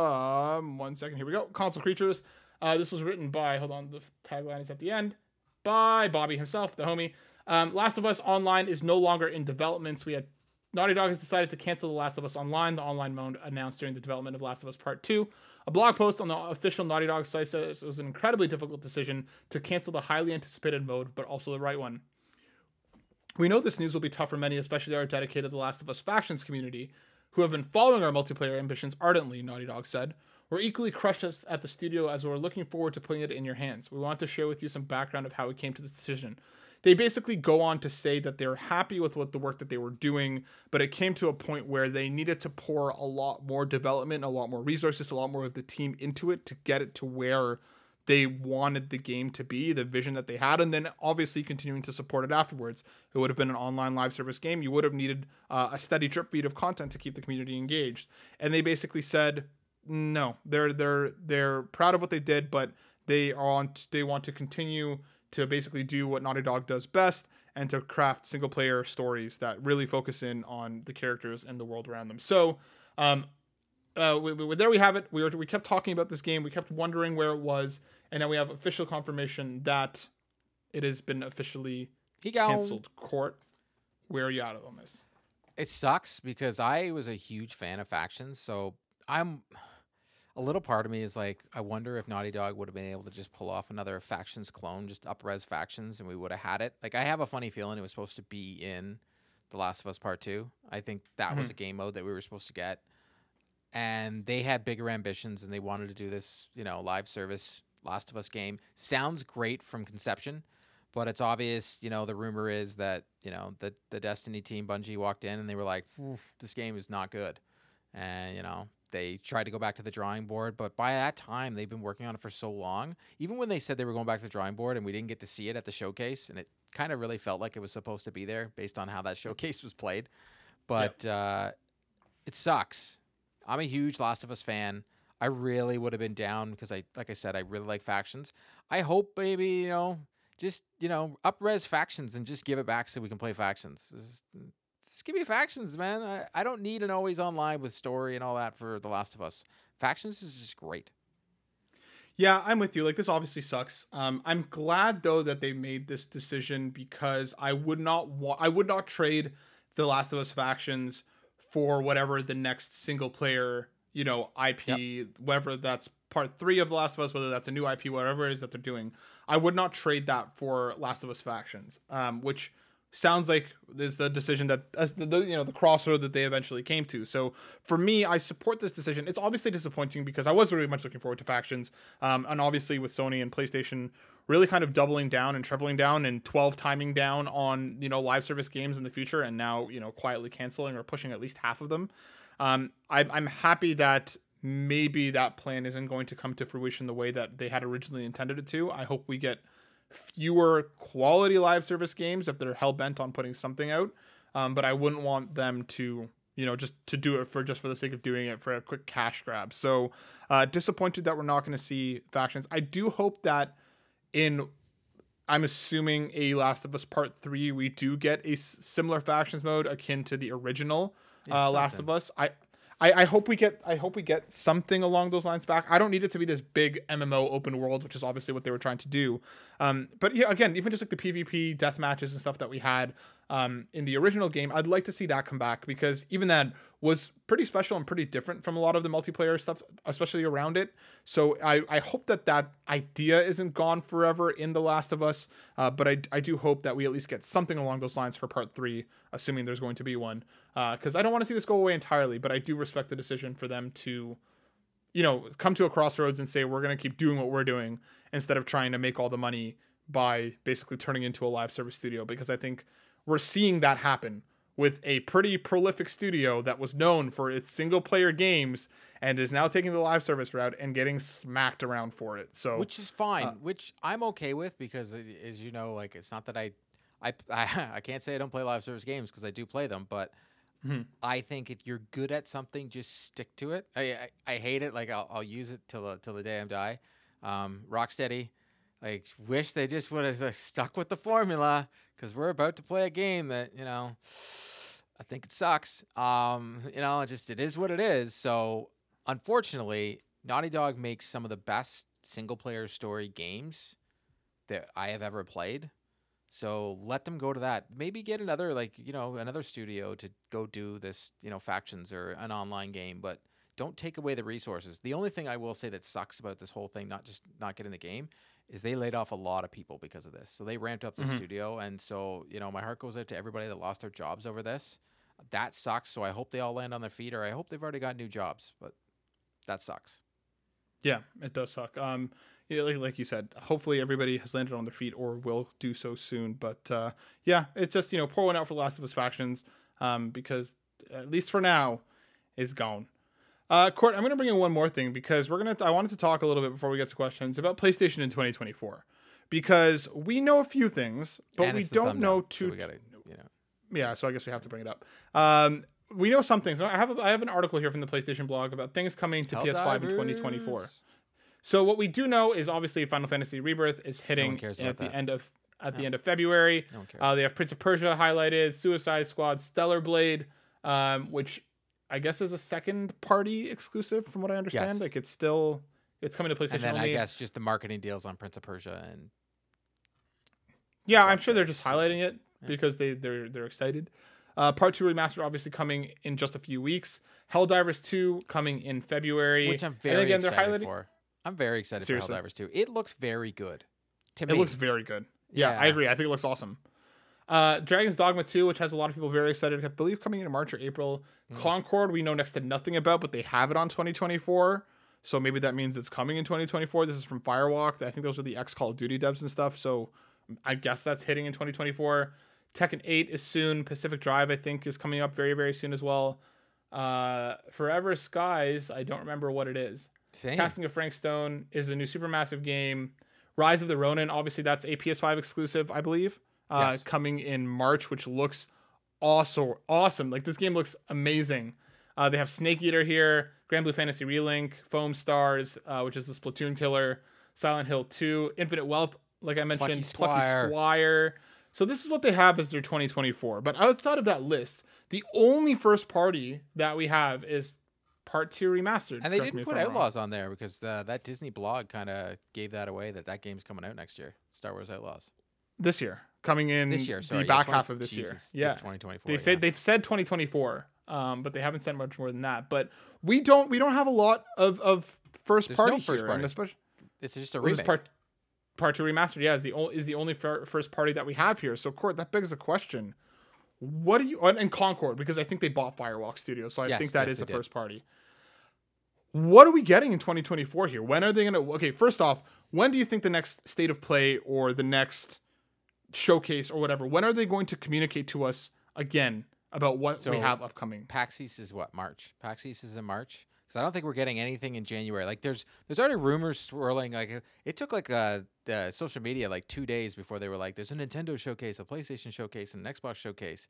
S1: from one second. Here we go. Console Creatures. Uh, this was written by, hold on, the tagline is at the end, by Bobby himself, the homie. Um, Last of Us Online is no longer in development. So we had Naughty Dog has decided to cancel The Last of Us Online, the online mode announced during the development of Last of Us Part two. A blog post on the official Naughty Dog site says it was an incredibly difficult decision to cancel the highly anticipated mode, but also the right one. We know this news will be tough for many, especially our dedicated The Last of Us factions community, who have been following our multiplayer ambitions ardently, Naughty Dog said. We're equally crushed as- at the studio as we're looking forward to putting it in your hands. We want to share with you some background of how we came to this decision. They basically go on to say that they're happy with what the work that they were doing, but it came to a point where they needed to pour a lot more development, a lot more resources, a lot more of the team into it to get it to where they wanted the game to be, the vision that they had, and then obviously continuing to support it afterwards. It would have been an online live service game. You would have needed uh, a steady drip feed of content to keep the community engaged. And they basically said, no, they're they're they're proud of what they did, but they are on, they want to continue to basically do what Naughty Dog does best and to craft single player stories that really focus in on the characters and the world around them. So, um, uh, we, we, there we have it. We were, we kept talking about this game. We kept wondering where it was. And now we have official confirmation that it has been officially
S2: He gone.
S1: canceled. Court, where are you out of on this?
S2: It sucks because I was a huge fan of factions, so I'm a little part of me is like, I wonder if Naughty Dog would have been able to just pull off another factions clone, just up-res factions, and we would have had it. Like, I have a funny feeling it was supposed to be in The Last of Us Part two. I think that
S1: Mm-hmm.
S2: was a game mode that we were supposed to get. And they had bigger ambitions, and they wanted to do this, you know, live service Last of Us game. Sounds great from conception, but it's obvious, you know, the rumor is that, you know, the, the Destiny team, Bungie, walked in and they were like, this game is not good. And, you know, they tried to go back to the drawing board, but by that time, they've been working on it for so long. Even when they said they were going back to the drawing board and we didn't get to see it at the showcase, and it kind of really felt like it was supposed to be there based on how that showcase was played. But yep. uh, it sucks. I'm a huge Last of Us fan. I really would have been down because I, like I said, I really like factions. I hope maybe, you know, just, you know, up-res factions and just give it back so we can play factions. Just, just give me factions, man. I, I don't need an always online with story and all that for The Last of Us. Factions is just great.
S1: Yeah, I'm with you. Like, this obviously sucks. Um, I'm glad though that they made this decision, because I would not want, I would not trade The Last of Us Factions for whatever the next single player, you know, I P, yep. whether that's part three of The Last of Us, whether that's a new I P, whatever it is that they're doing. I would not trade that for Last of Us Factions, um, which sounds like is the decision that as the, the you know the crossroad that they eventually came to. So for me, I support this decision. It's obviously disappointing because I was really much looking forward to Factions, um, and obviously with Sony and PlayStation really kind of doubling down and tripling down and twelve timing down on you know live service games in the future, and now you know quietly canceling or pushing at least half of them. Um, I, I'm happy that maybe that plan isn't going to come to fruition the way that they had originally intended it to. I hope we get fewer quality live service games if they're hell-bent on putting something out, um, but I wouldn't want them to you know just to do it for just for the sake of doing it for a quick cash grab. So uh disappointed that we're not going to see Factions. I do hope that in I'm assuming a Last of Us Part three we do get a s- similar Factions mode akin to the original uh Last of Us. I I, I hope we get I hope we get something along those lines back. I don't need it to be this big M M O open world, which is obviously what they were trying to do. Um, but yeah, again, even just like the PvP death matches and stuff that we had um, in the original game, I'd like to see that come back, because even that was pretty special and pretty different from a lot of the multiplayer stuff, especially around it. So I, I hope that that idea isn't gone forever in The Last of Us. Uh, but I, I do hope that we at least get something along those lines for part three, assuming there's going to be one. Because uh, I don't want to see this go away entirely, but I do respect the decision for them to, you know, come to a crossroads and say, we're going to keep doing what we're doing instead of trying to make all the money by basically turning into a live service studio. Because I think we're seeing that happen with a pretty prolific studio that was known for its single player games and is now taking the live service route and getting smacked around for it. So,
S2: which is fine,
S1: uh,
S2: which I'm okay with, because as you know, like, it's not that I, I, I, I can't say I don't play live service games, because I do play them, but mm-hmm. I think if you're good at something, just stick to it. I, I, I hate it. Like, I'll, I'll use it till the, till the day I die. Um, Rocksteady, like, wish they just would have like, stuck with the formula, because we're about to play a game that, you know, I think it sucks. Um, you know, it just, it is what it is. So unfortunately, Naughty Dog makes some of the best single player story games that I have ever played. So let them go to that. Maybe get another, like, you know, another studio to go do this, you know, Factions or an online game, but don't take away the resources. The only thing I will say that sucks about this whole thing, not just not getting the game, is they laid off a lot of people because of this. So they ramped up the mm-hmm. studio. And so, you know, my heart goes out to everybody that lost their jobs over this. That sucks. So I hope they all land on their feet, or I hope they've already got new jobs, but that sucks.
S1: Yeah, it does suck. Um, yeah, like, like you said, hopefully everybody has landed on their feet or will do so soon. But uh, yeah, it's just, you know, pour one out for Last of Us Factions, um, because at least for now, it's gone. Uh, Court, I'm going to bring in one more thing, because we're going to, I wanted to talk a little bit before we get to questions about PlayStation in twenty twenty-four, because we know a few things, but
S2: and
S1: we don't know too, so we gotta, you know. Yeah. So I guess we have to bring it up. Um, we know some things. I have, a, I have an article here from the PlayStation blog about things coming to Helldivers. P S five in twenty twenty-four. So what we do know is obviously Final Fantasy Rebirth is hitting no at that. the end of, at no. the end of February. No one cares. Uh, they have Prince of Persia highlighted, Suicide Squad, Stellar Blade, um, which I guess is a second party exclusive from what I understand. Yes. Like, it's still, it's coming to PlayStation
S2: and then
S1: only.
S2: I guess just the marketing deals on Prince of Persia and
S1: yeah, I'm sure they're just highlighting it yeah. because they they're they're excited. Uh, Part two Remastered obviously coming in just a few weeks. Helldivers two coming in February,
S2: which I'm very again, excited for. I'm very excited Seriously. for Helldivers two. It looks very good to me.
S1: It looks very good. Yeah, yeah, I agree. I think it looks awesome. Uh, Dragon's Dogma two, which has a lot of people very excited. I believe coming in March or April. Mm. Concord, we know next to nothing about, but they have it on twenty twenty-four. So maybe that means it's coming in twenty twenty-four. This is from Firewalk. I think those are the ex Call of Duty devs and stuff. So I guess that's hitting in twenty twenty-four. Tekken eight is soon. Pacific Drive, I think, is coming up very, very soon as well. Uh, Forever Skies, I don't remember what it is.
S2: Same.
S1: Casting of Frank Stone is a new supermassive game. Rise of the Ronin, obviously that's a P S five exclusive, I believe. Uh, yes. Coming in March, which looks also awesome. Like, this game looks amazing. Uh, they have Snake Eater here, Grand Blue Fantasy Relink, Foam Stars, uh, which is the Splatoon killer, Silent Hill two, Infinite Wealth, like I mentioned,
S2: Plucky Squire.
S1: Plucky Squire. So this is what they have as their twenty twenty-four. But outside of that list, the only first party that we have is Part Two remastered.
S2: And they
S1: Correct me
S2: didn't
S1: if
S2: put
S1: I'm wrong.
S2: Outlaws on there because the, that Disney blog kind of gave that away that that game's coming out next year. Star Wars Outlaws.
S1: This year, coming in
S2: This year, sorry,
S1: the
S2: yeah,
S1: back
S2: twenty
S1: half of this
S2: Jesus,
S1: year. Yeah,
S2: it's twenty twenty-four.
S1: they
S2: yeah.
S1: said they've said twenty twenty-four, um, but they haven't said much more than that. But we don't we don't have a lot of of first
S2: There's
S1: party
S2: no first
S1: here,
S2: party.
S1: and especially
S2: It's just a
S1: well, this
S2: remake.
S1: part part two remastered. Yeah, is the only is the only fir- first party that we have here. So, Court, that begs the question: what do you and, and Concord, because I think they bought Firewalk Studios, so I
S2: Yes,
S1: think that
S2: yes,
S1: is
S2: they
S1: a
S2: did.
S1: first party. What are we getting in twenty twenty-four here? When are they gonna? Okay, first off, when do you think the next state of play or the next showcase or whatever? When are they going to communicate to us again about what we
S2: So-
S1: have upcoming?
S2: PAX East is what, March? PAX East is in March. Because I don't think we're getting anything in January. Like there's there's already rumors swirling. Like it took like uh the social media like two days before they were like, there's a Nintendo showcase, a PlayStation showcase, and an Xbox showcase.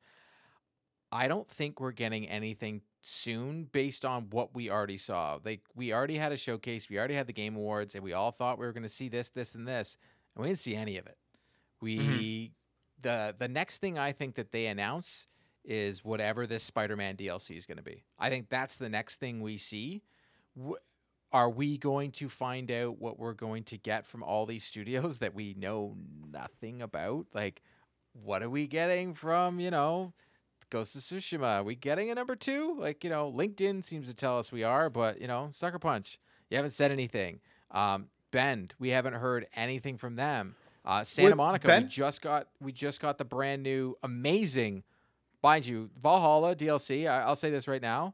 S2: I don't think we're getting anything soon based on what we already saw. Like we already had a showcase, we already had the Game Awards, and we all thought we were going to see this, this, and this, and we didn't see any of it. We
S1: Mm-hmm.
S2: the the next thing I think that they announce is whatever this Spider-Man D L C is going to be. I think that's the next thing we see. W- are we going to find out what we're going to get from all these studios that we know nothing about? Like, what are we getting from, you know, Ghost of Tsushima? Are we getting a number two? Like, you know, LinkedIn seems to tell us we are, but, you know, Sucker Punch, you haven't said anything. Um, Bend, we haven't heard anything from them. Uh, Santa
S1: With
S2: Monica,
S1: Ben-
S2: we just got we just got the brand new, amazing, mind you, Valhalla D L C. I, I'll say this right now: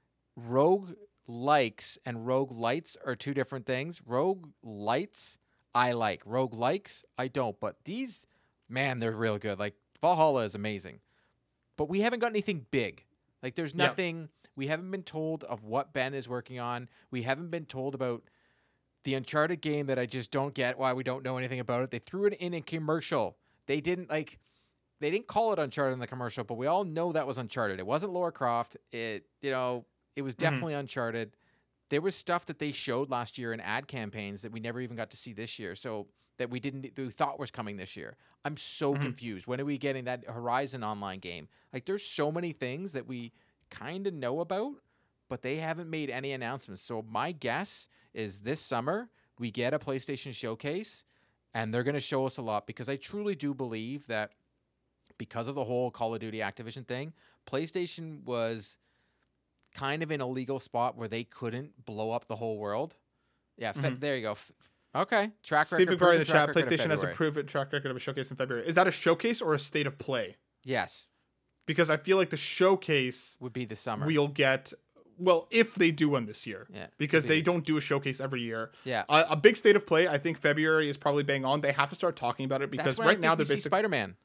S2: Rogue likes and Rogue lights are two different things. Rogue lights I like. Rogue likes I don't. But these, man, they're real good. Like Valhalla is amazing, but we haven't got anything big. Like there's
S1: Yeah.
S2: nothing. We haven't been told of what Ben is working on. We haven't been told about the Uncharted game that I just don't get why we don't know anything about it. They threw it in a commercial. They didn't like they didn't call it Uncharted in the commercial, but we all know that was Uncharted. It wasn't Lara Croft. It, you know, it was definitely Uncharted. There was stuff that they showed last year in ad campaigns that we never even got to see this year. So that we didn't we thought was coming this year. I'm so confused. When are we getting that Horizon online game? Like there's so many things that we kind of know about, but they haven't made any announcements. So my guess is this summer we get a PlayStation showcase and they're going to show us a lot because I truly do believe that because of the whole Call of Duty Activision thing, PlayStation was kind of in a legal spot where they couldn't blow up the whole world. Yeah, fe-
S1: Mhm.
S2: there you go. F- okay, track record.
S1: Stephen Curry in the
S2: proven
S1: chat.
S2: track record of
S1: PlayStation has a
S2: February.
S1: proven track record of a showcase in February. Is that a showcase or a state of play?
S2: Yes,
S1: Because I feel like the showcase
S2: would be the summer.
S1: we'll get. Well, if they do one this year,
S2: Yeah,
S1: because
S2: could be
S1: they
S2: this-
S1: don't do a showcase every year.
S2: yeah.
S1: A, a big state of play, I think February is probably bang on. They have to start talking about it because
S2: That's when
S1: right
S2: I
S1: now
S2: think
S1: they're
S2: we see
S1: basically.
S2: Spider-Man.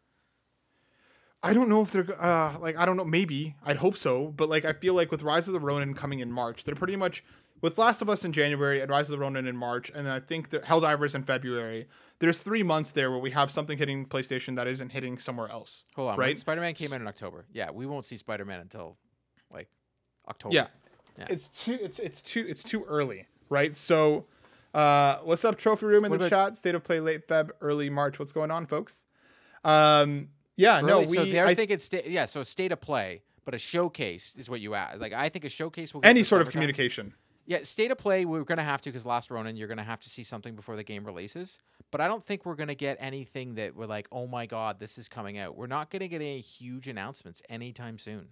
S1: I don't know if they're uh like I don't know maybe I'd hope so, but like I feel like with Rise of the Ronin coming in March, they're pretty much with Last of Us in January and Rise of the Ronin in March, and then I think that Helldivers in February. There's three months there where we have something hitting PlayStation that isn't hitting somewhere else.
S2: Hold on,
S1: right?
S2: right? Spider-Man came out in October. Yeah, we won't see Spider-Man until like October.
S1: Yeah.
S2: Yeah.
S1: It's too it's it's too it's too early, right? So uh what's up, Trophy Room in
S2: What
S1: the
S2: about-
S1: chat? State of play late Feb, early March. What's going on, folks? Um yeah, no,
S2: Early-
S1: we
S2: so they're
S1: I,
S2: thinking sta- yeah, so state of play, but a showcase is what you ask. Like I think a showcase will get
S1: any
S2: the
S1: sort of
S2: summertime.
S1: communication.
S2: Yeah, state of play we're gonna have to because Last Ronin you're gonna have to see something before the game releases. But I don't think we're gonna get anything that we're like, oh my god, this is coming out. We're not gonna get any huge announcements anytime soon.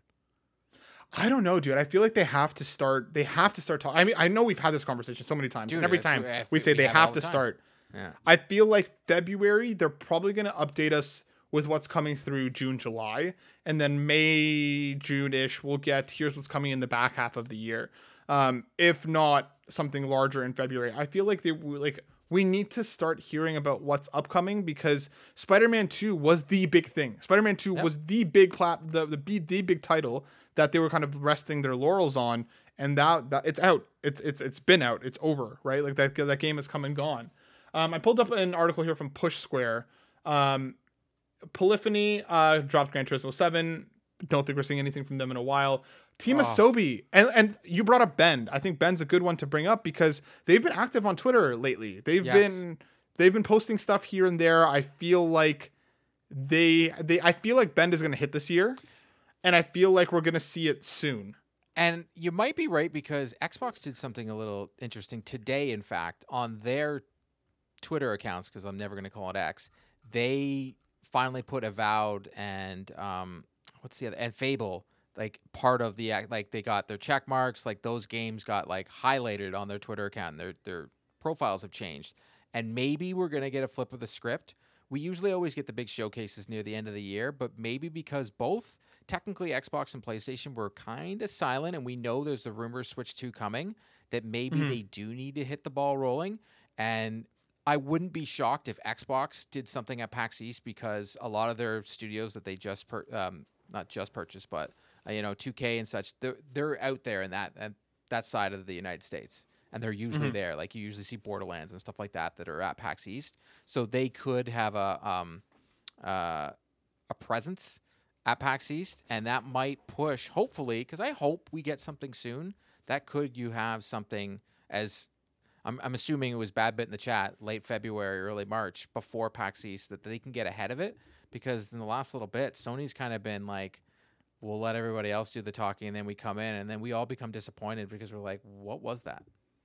S1: I don't know, dude. I feel like they have to start. They have to start talking. I mean, I know we've had this conversation so many times,
S2: Dude,
S1: and every
S2: that's-
S1: time
S2: I
S1: we
S2: think
S1: say
S2: we
S1: they
S2: have it all
S1: have
S2: the
S1: to
S2: time.
S1: start.
S2: Yeah.
S1: I feel like February they're probably going to update us with what's coming through June, July, and then May, June ish. We'll get here's what's coming in the back half of the year. Um, if not something larger in February, I feel like they like we need to start hearing about what's upcoming because Spider-Man two was the big thing. Spider-Man two
S2: Yep. was
S1: was the big plat the the big, the big title that they were kind of resting their laurels on, and that, that it's out. It's it's it's been out. It's over, right? Like that that game has come and gone. Um, I pulled up an article here from Push Square. Um, Polyphony uh, dropped Gran Turismo seven. Don't think we're seeing anything from them in a while. Team
S2: Oh.
S1: Asobi, and and you brought up Bend. I think Ben's a good one to bring up because they've been active on Twitter lately. They've
S2: Yes.
S1: been they've been posting stuff here and there. I feel like they they I feel like Bend is going to hit this year, and I feel like we're going to see it soon.
S2: And you might be right because Xbox did something a little interesting today, in fact, on their Twitter accounts, because I'm never going to call it X. They finally put Avowed and um, what's the other, and Fable, like part of the, act. Like they got their check marks, like those games got like highlighted on their Twitter account. And their, their profiles have changed. And maybe we're going to get a flip of the script. We usually always get the big showcases near the end of the year, but maybe because both technically Xbox and PlayStation were kind of silent, and we know there's the rumor Switch two coming, that maybe
S1: Mhm.
S2: they do need to hit the ball rolling. And I wouldn't be shocked if Xbox did something at PAX East, because a lot of their studios that they just per, um, not just purchased, but uh, you know, two K and such, they're, they're out there in that and that side of the United States, and they're usually
S1: Mhm.
S2: there. Like you usually see Borderlands and stuff like that that are at PAX East, so they could have a um, uh, a presence at PAX East, and that might push, hopefully, because I hope we get something soon. That could you have something as I'm, I'm assuming it was Bad Bit in the chat, late February, early March, before PAX East, that they can get ahead of it, because in the last little bit, Sony's kind of been like, we'll let everybody else do the talking, and then we come in, and then we all become disappointed because we're like, what was that?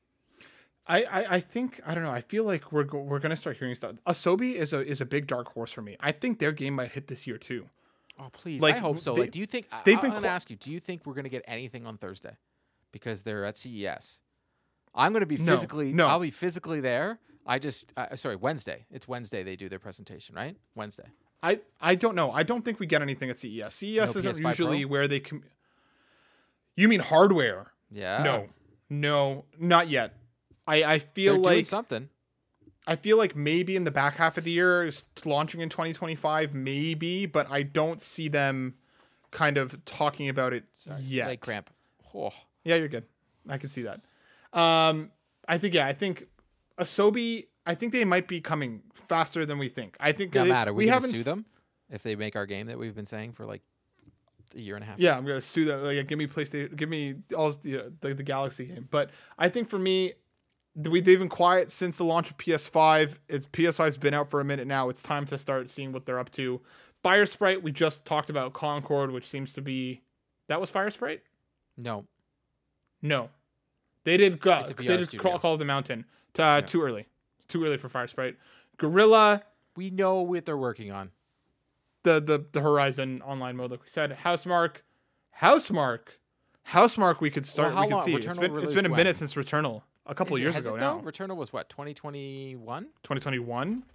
S1: I, I, I think I don't know. I feel like we're go- we're gonna start hearing stuff. Asobi is a is a big dark horse for me. I think their game might hit this year too.
S2: Oh, please.
S1: Like,
S2: I hope so.
S1: they-
S2: like, do you think, I,
S1: they've
S2: I'm
S1: been
S2: going to
S1: qu-
S2: ask you, do you think we're going to get anything on Thursday? Because they're at C E S. I'm going to be
S1: No,
S2: physically,
S1: no.
S2: I'll be physically there. I just, uh, sorry, Wednesday. It's Wednesday they do their presentation, right? Wednesday.
S1: I, I don't know. I don't think we get anything at C E S. C E S
S2: No
S1: isn't
S2: P S five
S1: usually
S2: Pro?
S1: where they com- You mean hardware?
S2: Yeah.
S1: No. No, not yet. I, I feel
S2: They're doing
S1: like
S2: something.
S1: I feel like maybe in the back half of the year, it's launching in twenty twenty-five, maybe, but I don't see them kind of talking about it
S2: Sorry.
S1: yet.
S2: Leg cramp. Oh.
S1: Yeah, you're good. I can see that. Um, I think yeah, I think Asobi. I think they might be coming faster than we think. I think
S2: No
S1: they,
S2: matter. We,
S1: we
S2: going
S1: haven't
S2: to sue
S1: s-
S2: them if they make our game that we've been saying for like a year and a half.
S1: Yeah, I'm gonna sue them. Like, give me PlayStation, give me all the the, the Galaxy game. But I think for me, we they've been quiet since the launch of P S five. It's P S five's been out for a minute now. It's time to start seeing what they're up to. Fire Sprite, we just talked about Concord, which seems to be that was Fire Sprite.
S2: No.
S1: No, they did go.
S2: It's a V
S1: They
S2: R
S1: did
S2: studio.
S1: Call, Call of the Mountain. Uh,
S2: Yeah.
S1: Too early. Too early for Fire Sprite. Gorilla,
S2: We know what they're working on.
S1: the the the Horizon online mode, like we said. Housemark, Housemark, Housemark. We could start.
S2: Well, how
S1: we could
S2: long?
S1: see. It's
S2: Returnal
S1: been it's
S2: released
S1: been a
S2: when?
S1: minute since Returnal. A couple
S2: Is it-
S1: years
S2: has
S1: ago
S2: it,
S1: now.
S2: though? Returnal was what, twenty twenty-one?
S1: twenty twenty-one.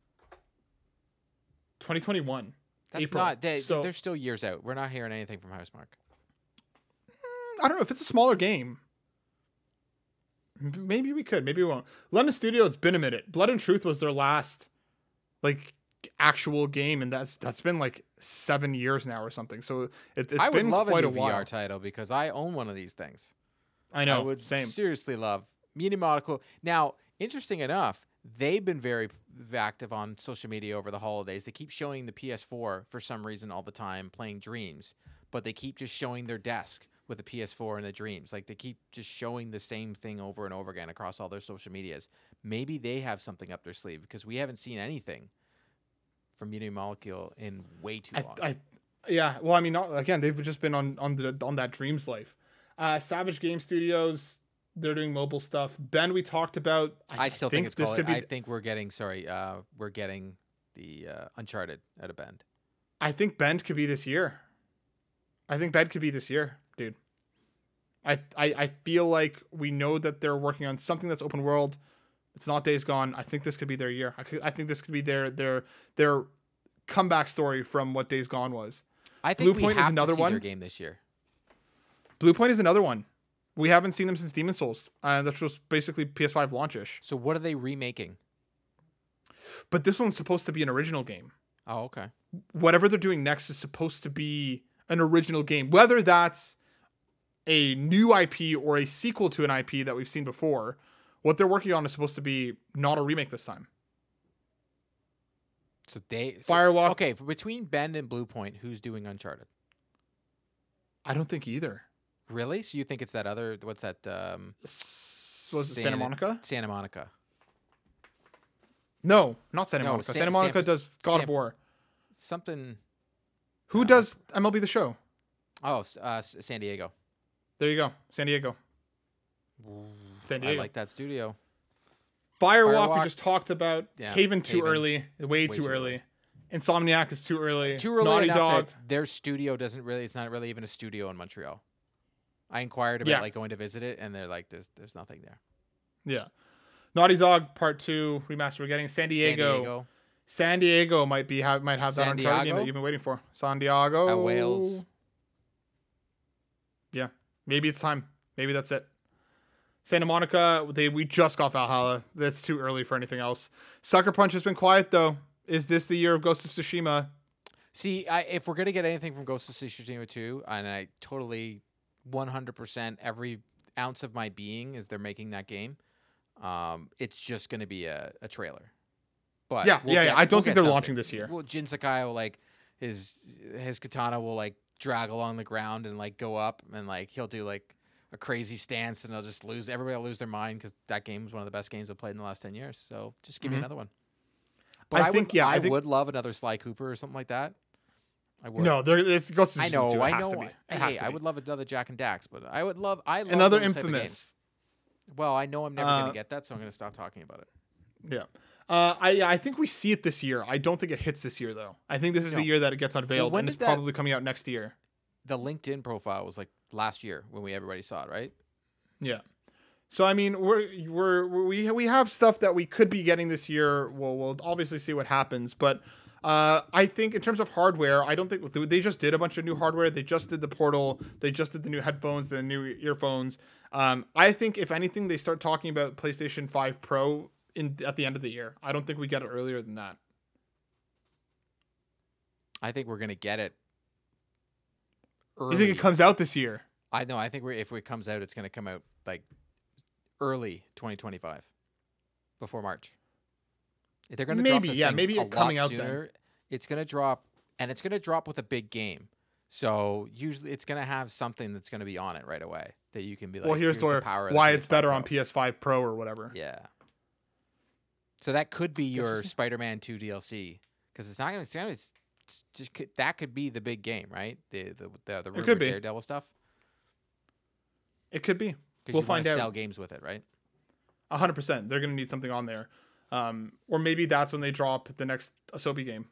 S1: twenty twenty-one.
S2: That's
S1: April.
S2: not. They,
S1: So-
S2: they're still years out. We're not hearing anything from Housemark.
S1: I don't know if it's a smaller game. M- Maybe we could. Maybe we won't. London Studio. It's been a minute. Blood and Truth was their last, like, actual game, and that's that's been like seven years now or something. So it, it's
S2: I would
S1: been
S2: love a
S1: quite
S2: new
S1: a,
S2: V
S1: while.
S2: R title because I own one of these things.
S1: I know.
S2: I would
S1: same.
S2: seriously love Mediamodical. Now, interesting enough, they've been very active on social media over the holidays. They keep showing the P S four for some reason all the time, playing Dreams, but they keep just showing their desk with the P S four and the Dreams. Like they keep just showing the same thing over and over again across all their social medias. Maybe they have something up their sleeve because we haven't seen anything from Media Molecule in way too long.
S1: I, I, yeah. Well, I mean, not, again, they've just been on on the on that Dreams life. Uh, Savage Game Studios. They're doing mobile stuff. Ben, we talked about.
S2: I still think, it's
S1: this
S2: called.
S1: could be.
S2: I think we're getting. Sorry, uh, we're getting the uh, Uncharted at a Bend.
S1: I think Bend could be this year. I think Bend could be this year, dude. I, I I feel like we know that they're working on something that's open world. It's not Days Gone. I think this could be their year. I, could, I think this could be their their their comeback story from what Days Gone was.
S2: I think
S1: Blue
S2: we
S1: Point is
S2: have
S1: another
S2: to see
S1: one.
S2: their game this year.
S1: Blue Point is another one. We haven't seen them since Demon Souls. Uh, that was basically P S five launchish.
S2: So what are they remaking?
S1: But this one's supposed to be an original game.
S2: Oh, okay.
S1: Whatever they're doing next is supposed to be an original game. Whether that's a new I P or a sequel to an I P that we've seen before, what they're working on is supposed to be not a remake this time.
S2: So they so,
S1: Firewalk.
S2: Okay, for between Bend and Blue Point, who's doing Uncharted?
S1: I don't think either.
S2: Really? So you think it's that other? What's that? Um,
S1: S- Was it Santa
S2: Santa-
S1: Monica?
S2: Santa Monica.
S1: No, not Santa
S2: No,
S1: Monica.
S2: San-
S1: Santa Monica
S2: San-
S1: does God
S2: San-
S1: of War.
S2: Something.
S1: Who
S2: uh,
S1: does M L B The Show?
S2: Oh, s- uh, S- San Diego.
S1: There you go. San Diego. San
S2: I
S1: Diego.
S2: like that studio.
S1: Firewalk,
S2: Firewalk.
S1: we just talked about.
S2: Yeah,
S1: Haven too
S2: Haven.
S1: early. Way, too,
S2: too
S1: early.
S2: early.
S1: Insomniac is too early.
S2: Too early
S1: Naughty
S2: enough
S1: Dog.
S2: that their studio doesn't really. It's not really even a studio in Montreal. I inquired about
S1: Yeah.
S2: like going to visit it, and they're like, "There's, there's nothing there."
S1: Yeah. Naughty Dog Part Two remaster. We're getting San Diego.
S2: San Diego,
S1: San Diego might be have might have that
S2: San
S1: Uncharted game
S2: Diego?
S1: that you've been waiting for. San Diego.
S2: uh, Wales.
S1: Yeah. Maybe it's time. Maybe that's it. Santa Monica, they we just got Valhalla. That's too early for anything else. Sucker Punch has been quiet though. Is this the year of Ghost of Tsushima?
S2: See, I, if we're gonna get anything from Ghost of Tsushima two, and I totally, one hundred percent, every ounce of my being is they're making that game. Um, it's just gonna be a, a trailer. But
S1: Yeah,
S2: we'll
S1: yeah,
S2: get-
S1: yeah. I don't
S2: we'll
S1: think
S2: get
S1: they're
S2: something.
S1: launching this year.
S2: Well, Jin Sakai will like his his katana will like drag along the ground and like go up, and like he'll do like a crazy stance, and they'll just lose. Everybody will lose their mind because that game is one of the best games I've played in the last ten years. So just give
S1: Mhm.
S2: me another one. But
S1: I
S2: I,
S1: think-
S2: would,
S1: yeah,
S2: I,
S1: I think-
S2: would love another Sly Cooper or something like that. I would.
S1: No, there it's Ghost of
S2: I
S1: Tsushima
S2: know,
S1: two. It
S2: I
S1: has
S2: know.
S1: to be. It
S2: Hey,
S1: has to
S2: I
S1: be.
S2: would love another Jack and Dax, but I would love. I love
S1: Another
S2: those type of games.
S1: Infamous.
S2: Well, I know I'm never
S1: Uh,
S2: gonna get that, so I'm gonna stop talking about it.
S1: Yeah. Uh, I I think we see it this year. I don't think it hits this year though. I think this is
S2: No.
S1: the year that it gets unveiled,
S2: when
S1: and it's
S2: did that-
S1: probably coming out next year.
S2: The LinkedIn profile was like last year when we everybody saw it, right?
S1: Yeah. So I mean, we're we're we we have stuff that we could be getting this year. We'll we'll obviously see what happens, but uh, I think in terms of hardware, I don't think they just did a bunch of new hardware. They just did the Portal. They just did the new headphones, the new earphones. Um, I think if anything, they start talking about PlayStation five Pro in at the end of the year. I don't think we get it earlier than that.
S2: I think we're gonna get it. Early.
S1: You think it comes out this year?
S2: I know. I think we're, if it comes out, it's gonna come out like early twenty twenty-five, before March. If they're gonna drop
S1: Maybe,
S2: this
S1: yeah,
S2: thing
S1: maybe
S2: a
S1: it coming
S2: lot
S1: out then.
S2: sooner, it's gonna drop, and it's gonna drop with a big game. So usually, it's gonna have something that's gonna be on it right away that you can be like.
S1: Well, here's,
S2: the
S1: where
S2: power of the
S1: why
S2: P S
S1: it's
S2: five
S1: better
S2: Pro.
S1: on P S five Pro or whatever.
S2: Yeah. So that could be
S1: we'll
S2: your
S1: see.
S2: Spider-Man two D L C because it's not gonna. It's, gonna- it's it's just could- that could be the big game, right? The the the, the
S1: could
S2: rumored
S1: be.
S2: Daredevil stuff.
S1: It could be.
S2: Because
S1: We'll
S2: you
S1: find
S2: wanna
S1: out.
S2: Sell games with it, right?
S1: A hundred percent. They're gonna need something on there, um, or maybe that's when they drop the next Asobi game.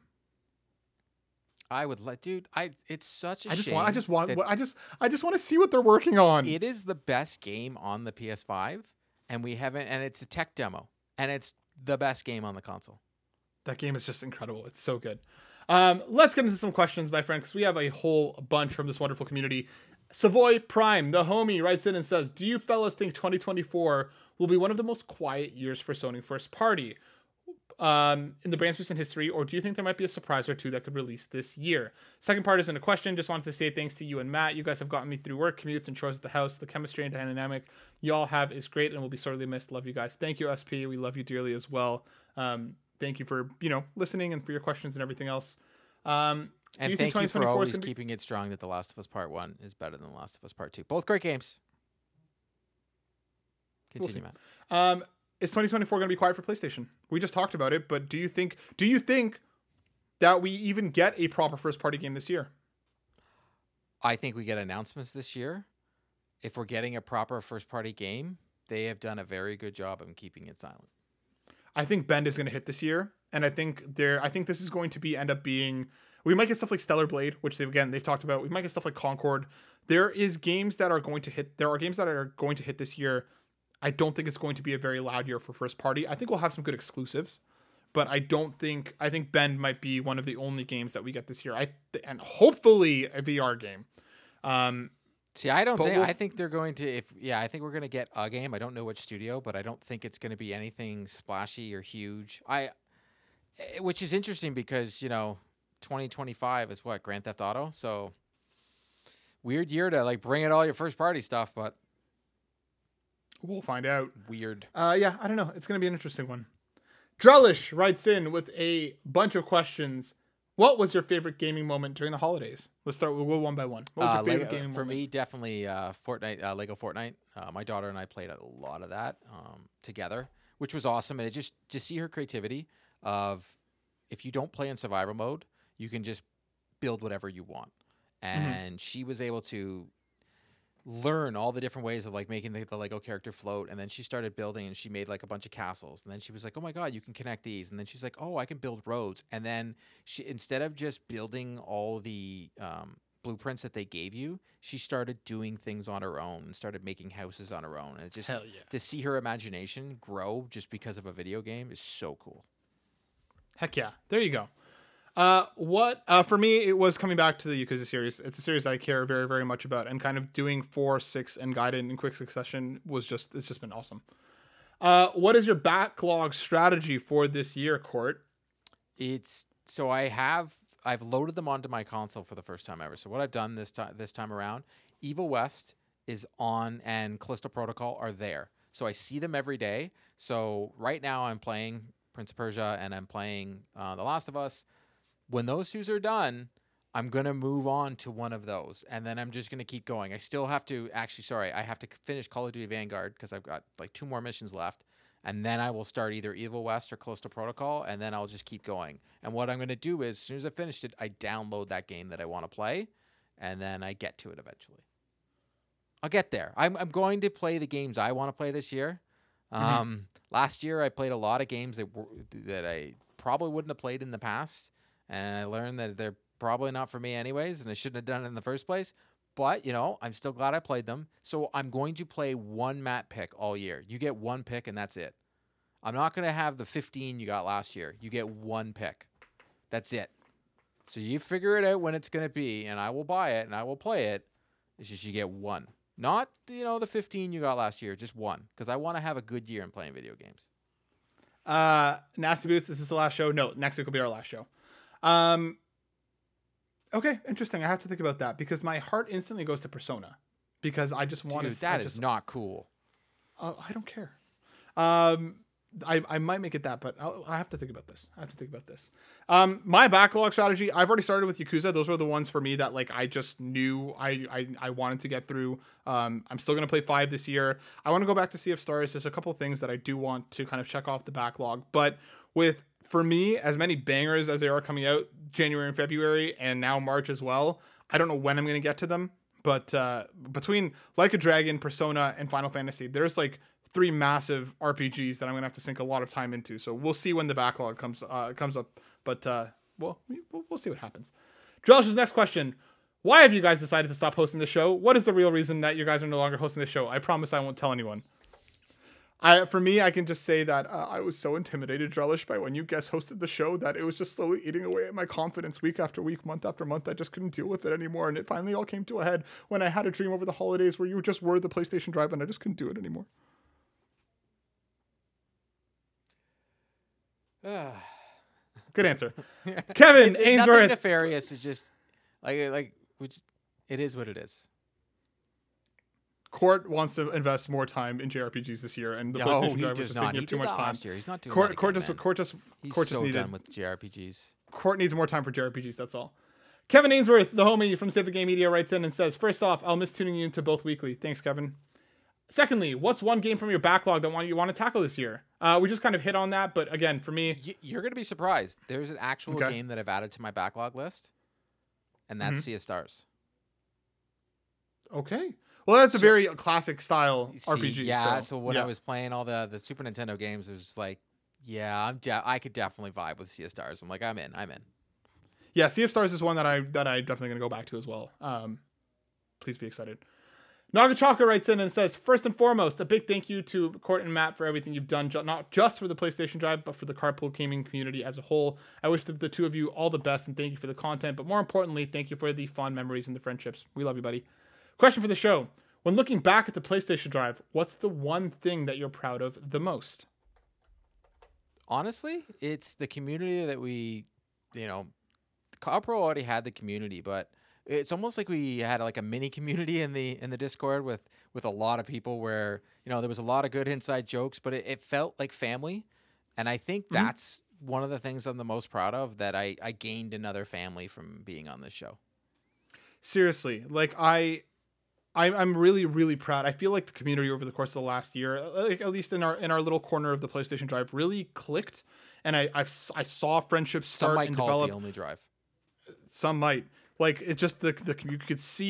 S2: I would let, dude. I it's such a
S1: I just
S2: shame.
S1: want. I just want.
S2: that
S1: I just. I just want to see what they're working on.
S2: It is the best game on the P S five, and we haven't. And it's a tech demo, and it's the best game on the console.
S1: That game is just incredible. It's so good. Um, let's get into some questions, my friend, because we have a whole bunch from this wonderful community. Savoy Prime, the homie, writes in and says, "Do you fellas think twenty twenty-four will be one of the most quiet years for Sony first party um, in the brand's recent history, or do you think there might be a surprise or two that could release this year?" Second part isn't a question. Just wanted to say thanks to you and Matt. You guys have gotten me through work, commutes, and chores at the house. The chemistry and dynamic y'all have is great and will be sorely missed. Love you guys. Thank you, S P. We love you dearly as well. Um, thank you for you know listening and for your questions and everything else. Um, do
S2: And
S1: you think
S2: thank you for
S1: 2024 is
S2: always
S1: gonna be-
S2: keeping it strong that The Last of Us Part One is better than The Last of Us Part Two. Both great games.
S1: We'll
S2: Continue,
S1: see.
S2: Matt.
S1: Um, is twenty twenty-four going to be quiet for PlayStation? We just talked about it, but do you think do you think that we even get a proper first party game this year?
S2: I think we get announcements this year. If we're getting a proper first party game, they have done a very good job of keeping it silent.
S1: I think Bend is going to hit this year, and I think there. I think this is going to be end up being. We might get stuff like Stellar Blade, which they've again they've talked about. We might get stuff like Concord. There is games that are going to hit. There are games that are going to hit this year. I don't think it's going to be a very loud year for first party. I think we'll have some good exclusives, but I don't think. I think Bend might be one of the only games that we get this year. I and hopefully a V R game. Um,
S2: See, I don't
S1: But
S2: think.
S1: we'll-
S2: I think they're going to. If yeah, I think we're going to get a game. I don't know which studio, but I don't think it's going to be anything splashy or huge. I, eh, which is interesting because you know, twenty twenty-five is what Grand Theft Auto. So weird year to like bring in all your first party stuff, but
S1: we'll find out.
S2: weird.
S1: Uh, yeah, I don't know. It's going to be an interesting one. Drellish writes in with a bunch of questions. What was your favorite gaming moment during the holidays? Let's start. We'll go one by one. What was
S2: Uh,
S1: your favorite
S2: Lego-
S1: gaming
S2: for
S1: moment?
S2: me, definitely uh, Fortnite, uh, Lego Fortnite. Uh, my daughter and I played a lot of that um, together, which was awesome. And it just to see her creativity of if you don't play in survival mode, you can just build whatever you want. And she was able to learn all the different ways of like making the, the Lego character float. And then she started building and she made like a bunch of castles. And then she was like, oh my God, you can connect these. And then she's like, oh, I can build roads. And then she, instead of just building all the um, blueprints that they gave you, she started doing things on her own and started making houses on her own. And it just,
S1: Hell yeah.
S2: to see her imagination grow just because of a video game is so cool.
S1: Heck yeah. There you go. Uh, what uh, for me, it was coming back to the Yakuza series. It's a series I care very, very much about, and kind of doing four, six, and Gaiden in quick succession was just it's just been awesome. Uh, what is your backlog strategy for this year, Court?
S2: It's so I have I've loaded them onto my console for the first time ever. So what I've done this time this time around, Evil West is on and Callisto Protocol are there. So I see them every day. So right now I'm playing Prince of Persia and I'm playing uh, The Last of Us. When those two are done, I'm going to move on to one of those. And then I'm just going to keep going. I still have to, actually, sorry, I have to finish Call of Duty Vanguard because I've got like two more missions left. And then I will start either Evil West or Callisto Protocol. And then I'll just keep going. And what I'm going to do is, as soon as I finished it, I download that game that I want to play. And then I get to it eventually. I'll get there. I'm, I'm going to play the games I want to play this year. Um, mm-hmm. Last year, I played a lot of games that, were, that I probably wouldn't have played in the past. And I learned that they're probably not for me anyways, and I shouldn't have done it in the first place. But, you know, I'm still glad I played them. So I'm going to play one map pick all year. You get one pick, and that's it. I'm not going to have the fifteen you got last year. You get one pick. That's it. So you figure it out when it's going to be, and I will buy it, and I will play it. It's just you get one. Not, you know, the fifteen you got last year, just one. Because I want to have a good year in playing video games.
S1: Uh, Nasty Boots, this is the last show. No, next week will be our last show. Um, okay, interesting. I have to think about that because my heart instantly goes to Persona because I just want
S2: Dude,
S1: to.
S2: That
S1: I
S2: is
S1: just,
S2: not cool.
S1: Uh, I don't care. Um, I, I might make it that, but I'll, I have to think about this. I have to think about this. Um, my backlog strategy, I've already started with Yakuza. Those were the ones for me that like I just knew I I, I wanted to get through. Um, I'm still gonna play five this year. I want to go back to Sea of Stars. There's a couple things that I do want to kind of check off the backlog, but with for me, as many bangers as they are coming out January and February, and now March as well, I don't know when I'm gonna get to them. But uh, between Like a Dragon, Persona, and Final Fantasy, there's like three massive R P Gs that I'm gonna have to sink a lot of time into. So we'll see when the backlog comes uh, comes up. But uh, well, we'll we'll see what happens. Josh's next question: why have you guys decided to stop hosting the show? What is the real reason that you guys are no longer hosting the show? I promise I won't tell anyone. I for me, I can just say that uh, I was so intimidated, Drellish, by when you guest hosted the show that it was just slowly eating away at my confidence week after week, month after month. I just couldn't deal with it anymore, and it finally all came to a head when I had a dream over the holidays where you just were the PlayStation Drive, and I just couldn't do it anymore. Good answer. Kevin
S2: it, it,
S1: Ainsworth.
S2: Nothing nefarious. It's just like like which it is what it is.
S1: Court wants to invest more time in J R P Gs this year, and the
S2: no,
S1: PlayStation
S2: he
S1: Drive was
S2: does
S1: just
S2: not.
S1: taking
S2: He
S1: up too
S2: did
S1: much
S2: that
S1: time.
S2: last year. He's not doing
S1: Court,
S2: that
S1: Court
S2: again,
S1: just
S2: man.
S1: Court just
S2: He's
S1: Court
S2: so
S1: just needed
S2: done with J R P Gs.
S1: Court needs more time for J R P Gs. That's all. Kevin Ainsworth, the homie from Save the Game Media, writes in and says, "First off, I'll miss tuning you into both weekly. Thanks, Kevin. Secondly, what's one game from your backlog that you want to tackle this year?" Uh, we just kind of hit on that, but again, for me,
S2: you're going to be surprised. There's an actual
S1: okay.
S2: game that I've added to my backlog list, and that's mm-hmm. Sea of Stars.
S1: Okay. Well, that's a so, very classic style
S2: see,
S1: R P G.
S2: Yeah.
S1: So,
S2: so when
S1: yeah.
S2: I was playing all the, the Super Nintendo games, it was like, yeah, I'm de- I could definitely vibe with Sea of Stars. I'm like, I'm in. I'm in.
S1: Yeah, Sea of Stars is one that I that I definitely gonna go back to as well. Um, please be excited. Nagachaka writes in and says, first and foremost, a big thank you to Court and Matt for everything you've done, ju- not just for the PlayStation Drive, but for the carpool gaming community as a whole. I wish the, the two of you all the best, and thank you for the content, but more importantly, thank you for the fond memories and the friendships. We love you, buddy. Question for the show. When looking back at the PlayStation Drive, what's the one thing that you're proud of the most?
S2: Honestly, it's the community that we, you know, CarPro already had the community, but it's almost like we had like a mini community in the in the Discord with with a lot of people where, you know, there was a lot of good inside jokes, but it, it felt like family. And I think mm-hmm. that's one of the things I'm the most proud of, that I, I gained another family from being on this show.
S1: Seriously, like I, I I'm really, really proud. I feel like the community over the course of the last year, like at least in our in our little corner of the PlayStation Drive, really clicked. And I I've, I saw friendships start
S2: Some might
S1: and
S2: call
S1: develop.
S2: it the only drive.
S1: Some might. Like, it just, the, the you could see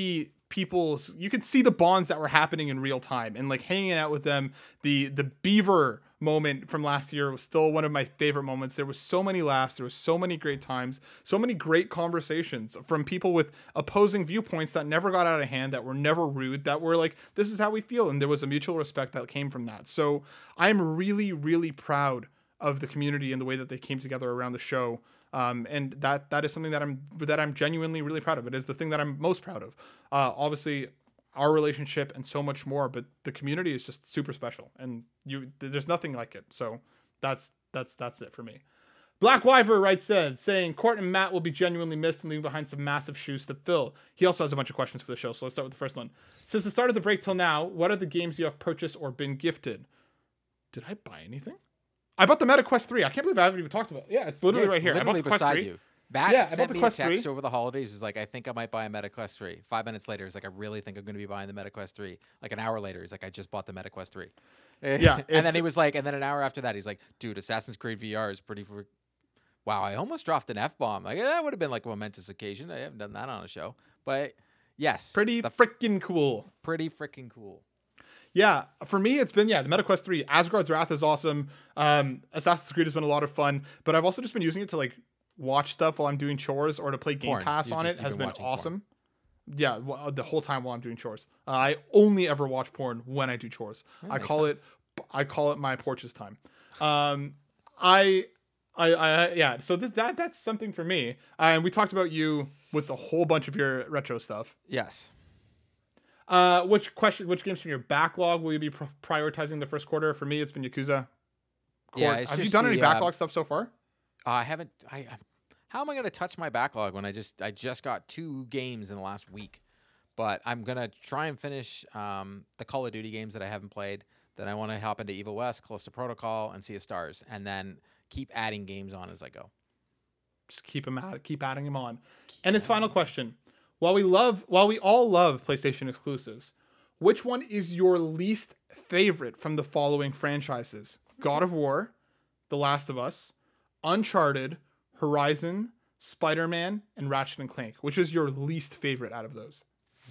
S1: people's, you could see the bonds that were happening in real time, and like hanging out with them. The the Beaver moment from last year was still one of my favorite moments. There was so many laughs, there was so many great times, so many great conversations from people with opposing viewpoints that never got out of hand, that were never rude, that were like, this is how we feel, and there was a mutual respect that came from that. So I'm really, really proud of the community and the way that they came together around the show. Um, and that that is something that I'm that I'm genuinely really proud of. It is the thing that I'm most proud of. Uh, obviously, our relationship and so much more, but the community is just super special, and you there's nothing like it. So that's that's that's it for me. Black Wyver writes in saying Court and Matt will be genuinely missed and leaving behind some massive shoes to fill. He also has a bunch of questions for the show, so let's start with the first one. Since the start of the break till now, what are the games you have purchased or been gifted? Did I buy anything? I bought the MetaQuest three. I can't believe I haven't even talked about it. Yeah, it's literally
S2: yeah, it's
S1: right here.
S2: Literally
S1: I bought the Quest
S2: beside
S1: three.
S2: You. Matt
S1: yeah, I
S2: sent
S1: bought the
S2: me
S1: Quest
S2: a text
S1: three.
S2: over the holidays. He was like, I think I might buy a MetaQuest three. Five minutes later, he's like, I really think I'm going to be buying the MetaQuest three. Like an hour later, he's like, I just bought the MetaQuest three.
S1: Yeah.
S2: And then he was like, and then an hour after that, he's like, dude, Assassin's Creed V R is pretty... For- wow, I almost dropped an F-bomb. Like, that would have been like a momentous occasion. I haven't done that on a show. But yes.
S1: Pretty freaking cool.
S2: Pretty freaking cool.
S1: Yeah, for me, it's been, yeah, the MetaQuest three. Asgard's Wrath is awesome. Um, Assassin's Creed has been a lot of fun, but I've also just been using it to, like, watch stuff while I'm doing chores, or to play Game
S2: Porn.
S1: Pass
S2: You've
S1: on
S2: just-
S1: it
S2: you've
S1: has
S2: been
S1: been
S2: watching
S1: awesome. Yeah, well, the whole time while I'm doing chores. Uh, I only ever watch porn when I do chores.
S2: That
S1: I
S2: makes
S1: call
S2: sense.
S1: it, I call it my porches time. Um, I, I, I, yeah. So this, that, that's something for me. Uh, and we talked about you with a whole bunch of your retro stuff.
S2: Yes.
S1: Uh, which question? Which games from your backlog will you be pr- prioritizing the first quarter? For me, it's been Yakuza.
S2: Yeah,
S1: Court.
S2: it's
S1: Have you
S2: just
S1: done
S2: the,
S1: any
S2: uh,
S1: backlog stuff so far?
S2: Uh, I haven't... I. I- How am I going to touch my backlog when I just I just got two games in the last week? But I'm going to try and finish um, the Call of Duty games that I haven't played. Then I want to hop into Evil West, Callisto Protocol, and Sea of Stars. And then keep adding games on as I go.
S1: Just keep them out. Keep adding them on. And his final question: While we love, while we all love PlayStation exclusives, which one is your least favorite from the following franchises? God of War, The Last of Us, Uncharted, Horizon, Spider-Man, and Ratchet and Clank. Which is your least favorite out of those?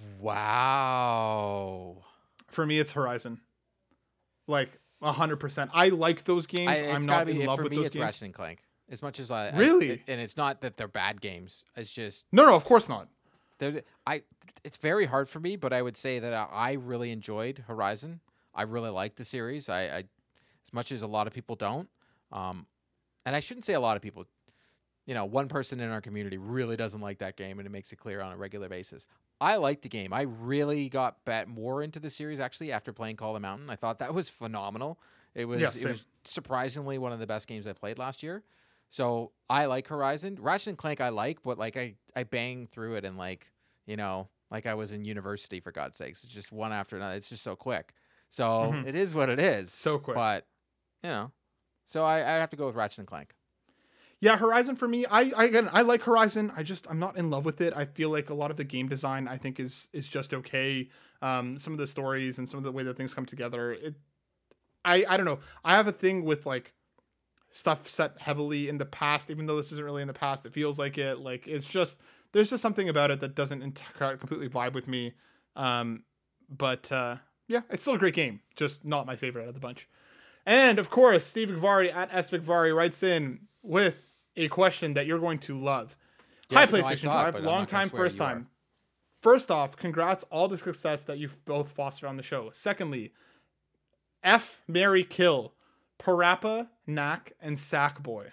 S2: Wow.
S1: For me, it's Horizon. Like a hundred percent. I like those games.
S2: I, it's
S1: I'm
S2: gotta
S1: not in
S2: be,
S1: love
S2: for
S1: with
S2: me,
S1: those
S2: it's
S1: games.
S2: Ratchet and Clank. As much as I... I-
S1: Really?
S2: it- and it's not that they're bad games. It's just...
S1: No, no, of course not.
S2: They're, I, it's very hard for me, but I would say that I, I really enjoyed Horizon. I really liked the series. I, I, as much as a lot of people don't, um, and I shouldn't say a lot of people. You know, one person in our community really doesn't like that game, and it makes it clear on a regular basis. I liked the game. I really got bet more into the series actually after playing Call of the Mountain. I thought that was phenomenal. It was
S1: Yeah,
S2: it
S1: same.
S2: was surprisingly one of the best games I played last year. So I like Horizon. Ratchet and Clank I like, but like I, I bang through it and like, you know, like I was in university for God's sakes. It's just one after another. It's just so quick. So
S1: Mhm.
S2: it is what it is.
S1: So quick.
S2: But, you know, so I, I have to go with Ratchet and Clank.
S1: Yeah, Horizon for me. I, I again, I like Horizon. I just I'm not in love with it. I feel like a lot of the game design I think is is just okay. Um, some of the stories and some of the way that things come together. It, I I don't know. I have a thing with like stuff set heavily in the past, even though this isn't really in the past. It feels like it. Like it's just there's just something about it that doesn't ent- completely vibe with me. Um, but uh, yeah, it's still a great game. Just not my favorite out of the bunch. And of course, Steve Vigvari at S Vigvari writes in with a question that you're going to love.
S2: Yes,
S1: Hi,
S2: no, I
S1: PlayStation
S2: saw it,
S1: Drive.
S2: but I'm
S1: Long
S2: not gonna
S1: time,
S2: swear
S1: first
S2: you are.
S1: time. First off, congrats all the success that you've both fostered on the show. Secondly, F, Mary, Kill, Parappa, Knack, and Sackboy.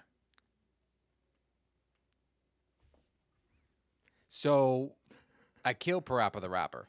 S2: So I killed Parappa the Rapper.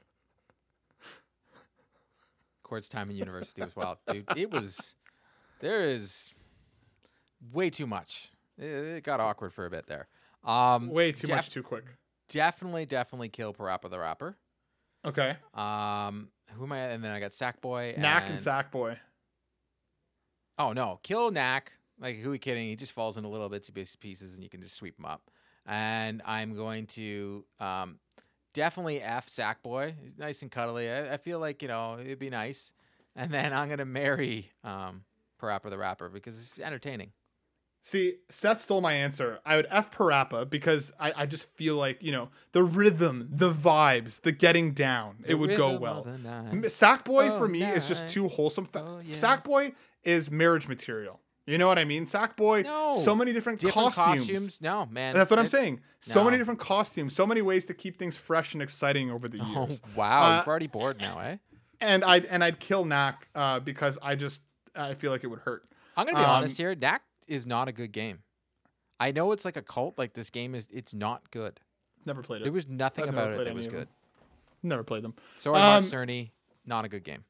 S2: Court's time in university was wild. Dude, it was... There is way too much. It, it got awkward for a bit there. Um,
S1: Way too
S2: def-
S1: much too quick.
S2: Definitely, definitely kill Parappa the Rapper.
S1: Okay.
S2: Um, who am I? And then I got Sackboy.
S1: Knack and Sackboy.
S2: Oh no, kill Knack. Like who are you kidding? He just falls into little bits of pieces, and you can just sweep him up. And I'm going to um, definitely F Sackboy. He's nice and cuddly. I, I feel like you know it'd be nice. And then I'm gonna marry um, Parappa the Rapper because it's entertaining.
S1: See, Seth stole my answer. I would F Parappa because I, I just feel like, you know, the rhythm, the vibes, the getting down,
S2: The
S1: it would go
S2: rhythm
S1: well.
S2: of the night.
S1: M- Sackboy
S2: Oh,
S1: for me is just
S2: night.
S1: too wholesome. Fa-
S2: Oh, yeah.
S1: Sackboy is marriage material. You know what I mean? Sackboy,
S2: No.
S1: so many different,
S2: Different
S1: costumes.
S2: costumes. No, man.
S1: That's what I'm
S2: It-
S1: saying. So many
S2: no.
S1: different costumes, so many ways to keep things fresh and exciting over the
S2: Oh,
S1: years.
S2: wow.
S1: Uh,
S2: You've already bored now, eh?
S1: And I'd and I'd kill Knack uh, because I just I feel like it would hurt.
S2: I'm going to be
S1: um,
S2: honest here. Knack is not a good game. I know it's like a cult. Like, this game is, it's not good.
S1: Never played it.
S2: There was nothing
S1: I've never
S2: about it
S1: played
S2: that
S1: any
S2: was
S1: of them.
S2: good.
S1: Never played them.
S2: Sorry, Mark
S1: Um,
S2: Cerny. Not a good game.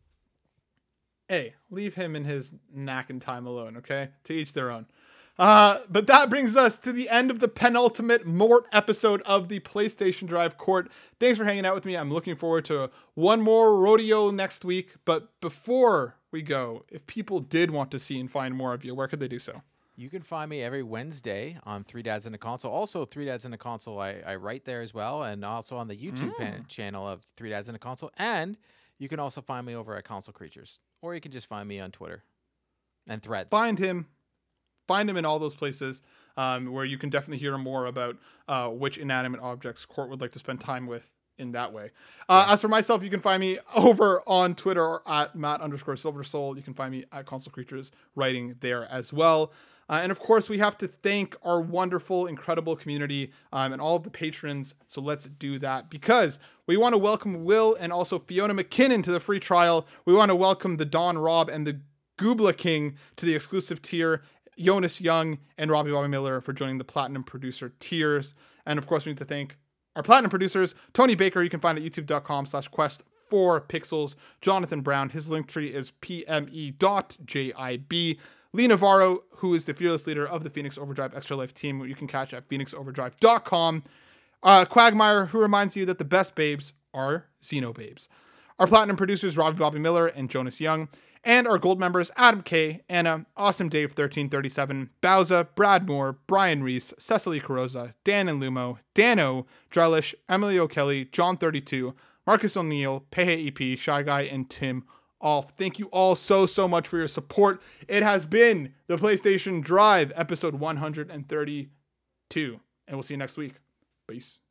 S1: Hey, leave him and his knack and time alone, okay? To each their own. Uh, but that brings us to the end of the penultimate Mort episode of the PlayStation Drive Court. Thanks for hanging out with me. I'm looking forward to one more rodeo next week. But before we go, if people did want to see and find more of you, where could they do so?
S2: You can find me every Wednesday on Three Dads in a Console. Also, Three Dads in a Console, I, I write there as well. And also on the YouTube pan- channel of Three Dads in a Console. And you can also find me over at Console Creatures. Or you can just find me on Twitter and Threads.
S1: Find him. Find him in all those places um, where you can definitely hear more about uh, which inanimate objects Court would like to spend time with in that way. Uh, as for myself, you can find me over on Twitter or at Matt underscore Silver Soul. You can find me at Console Creatures writing there as well. Uh, and of course, we have to thank our wonderful, incredible community um, and all of the patrons. So let's do that because we want to welcome Will and also Fiona McKinnon to the free trial. We want to welcome the Don Rob and the Goobla King to the exclusive tier. Jonas Young and Robbie Bobby Miller for joining the Platinum Producer tiers. And of course, we need to thank our Platinum Producers, Tony Baker, you can find at youtube.com slash quest for pixels. Jonathan Brown, his link tree is pme dot jib. Lee Navarro, who is the fearless leader of the Phoenix Overdrive Extra Life team, you can catch at phoenix overdrive dot com. Uh, Quagmire, who reminds you that the best babes are Xeno babes. Our Platinum Producers, Robbie Bobby Miller and Jonas Young. And our gold members, Adam K, Anna, Awesome Dave thirteen thirty-seven, Bowza, Brad Moore, Brian Reese, Cecily Carosa, Dan and Lumo, Dano, Drellish, Emily O'Kelly, John thirty-two, Marcus O'Neill, Pehe E P, Shy Guy, and Tim Alf. Thank you all so, so much for your support. It has been the PlayStation Drive, episode one hundred thirty-two. And we'll see you next week. Peace.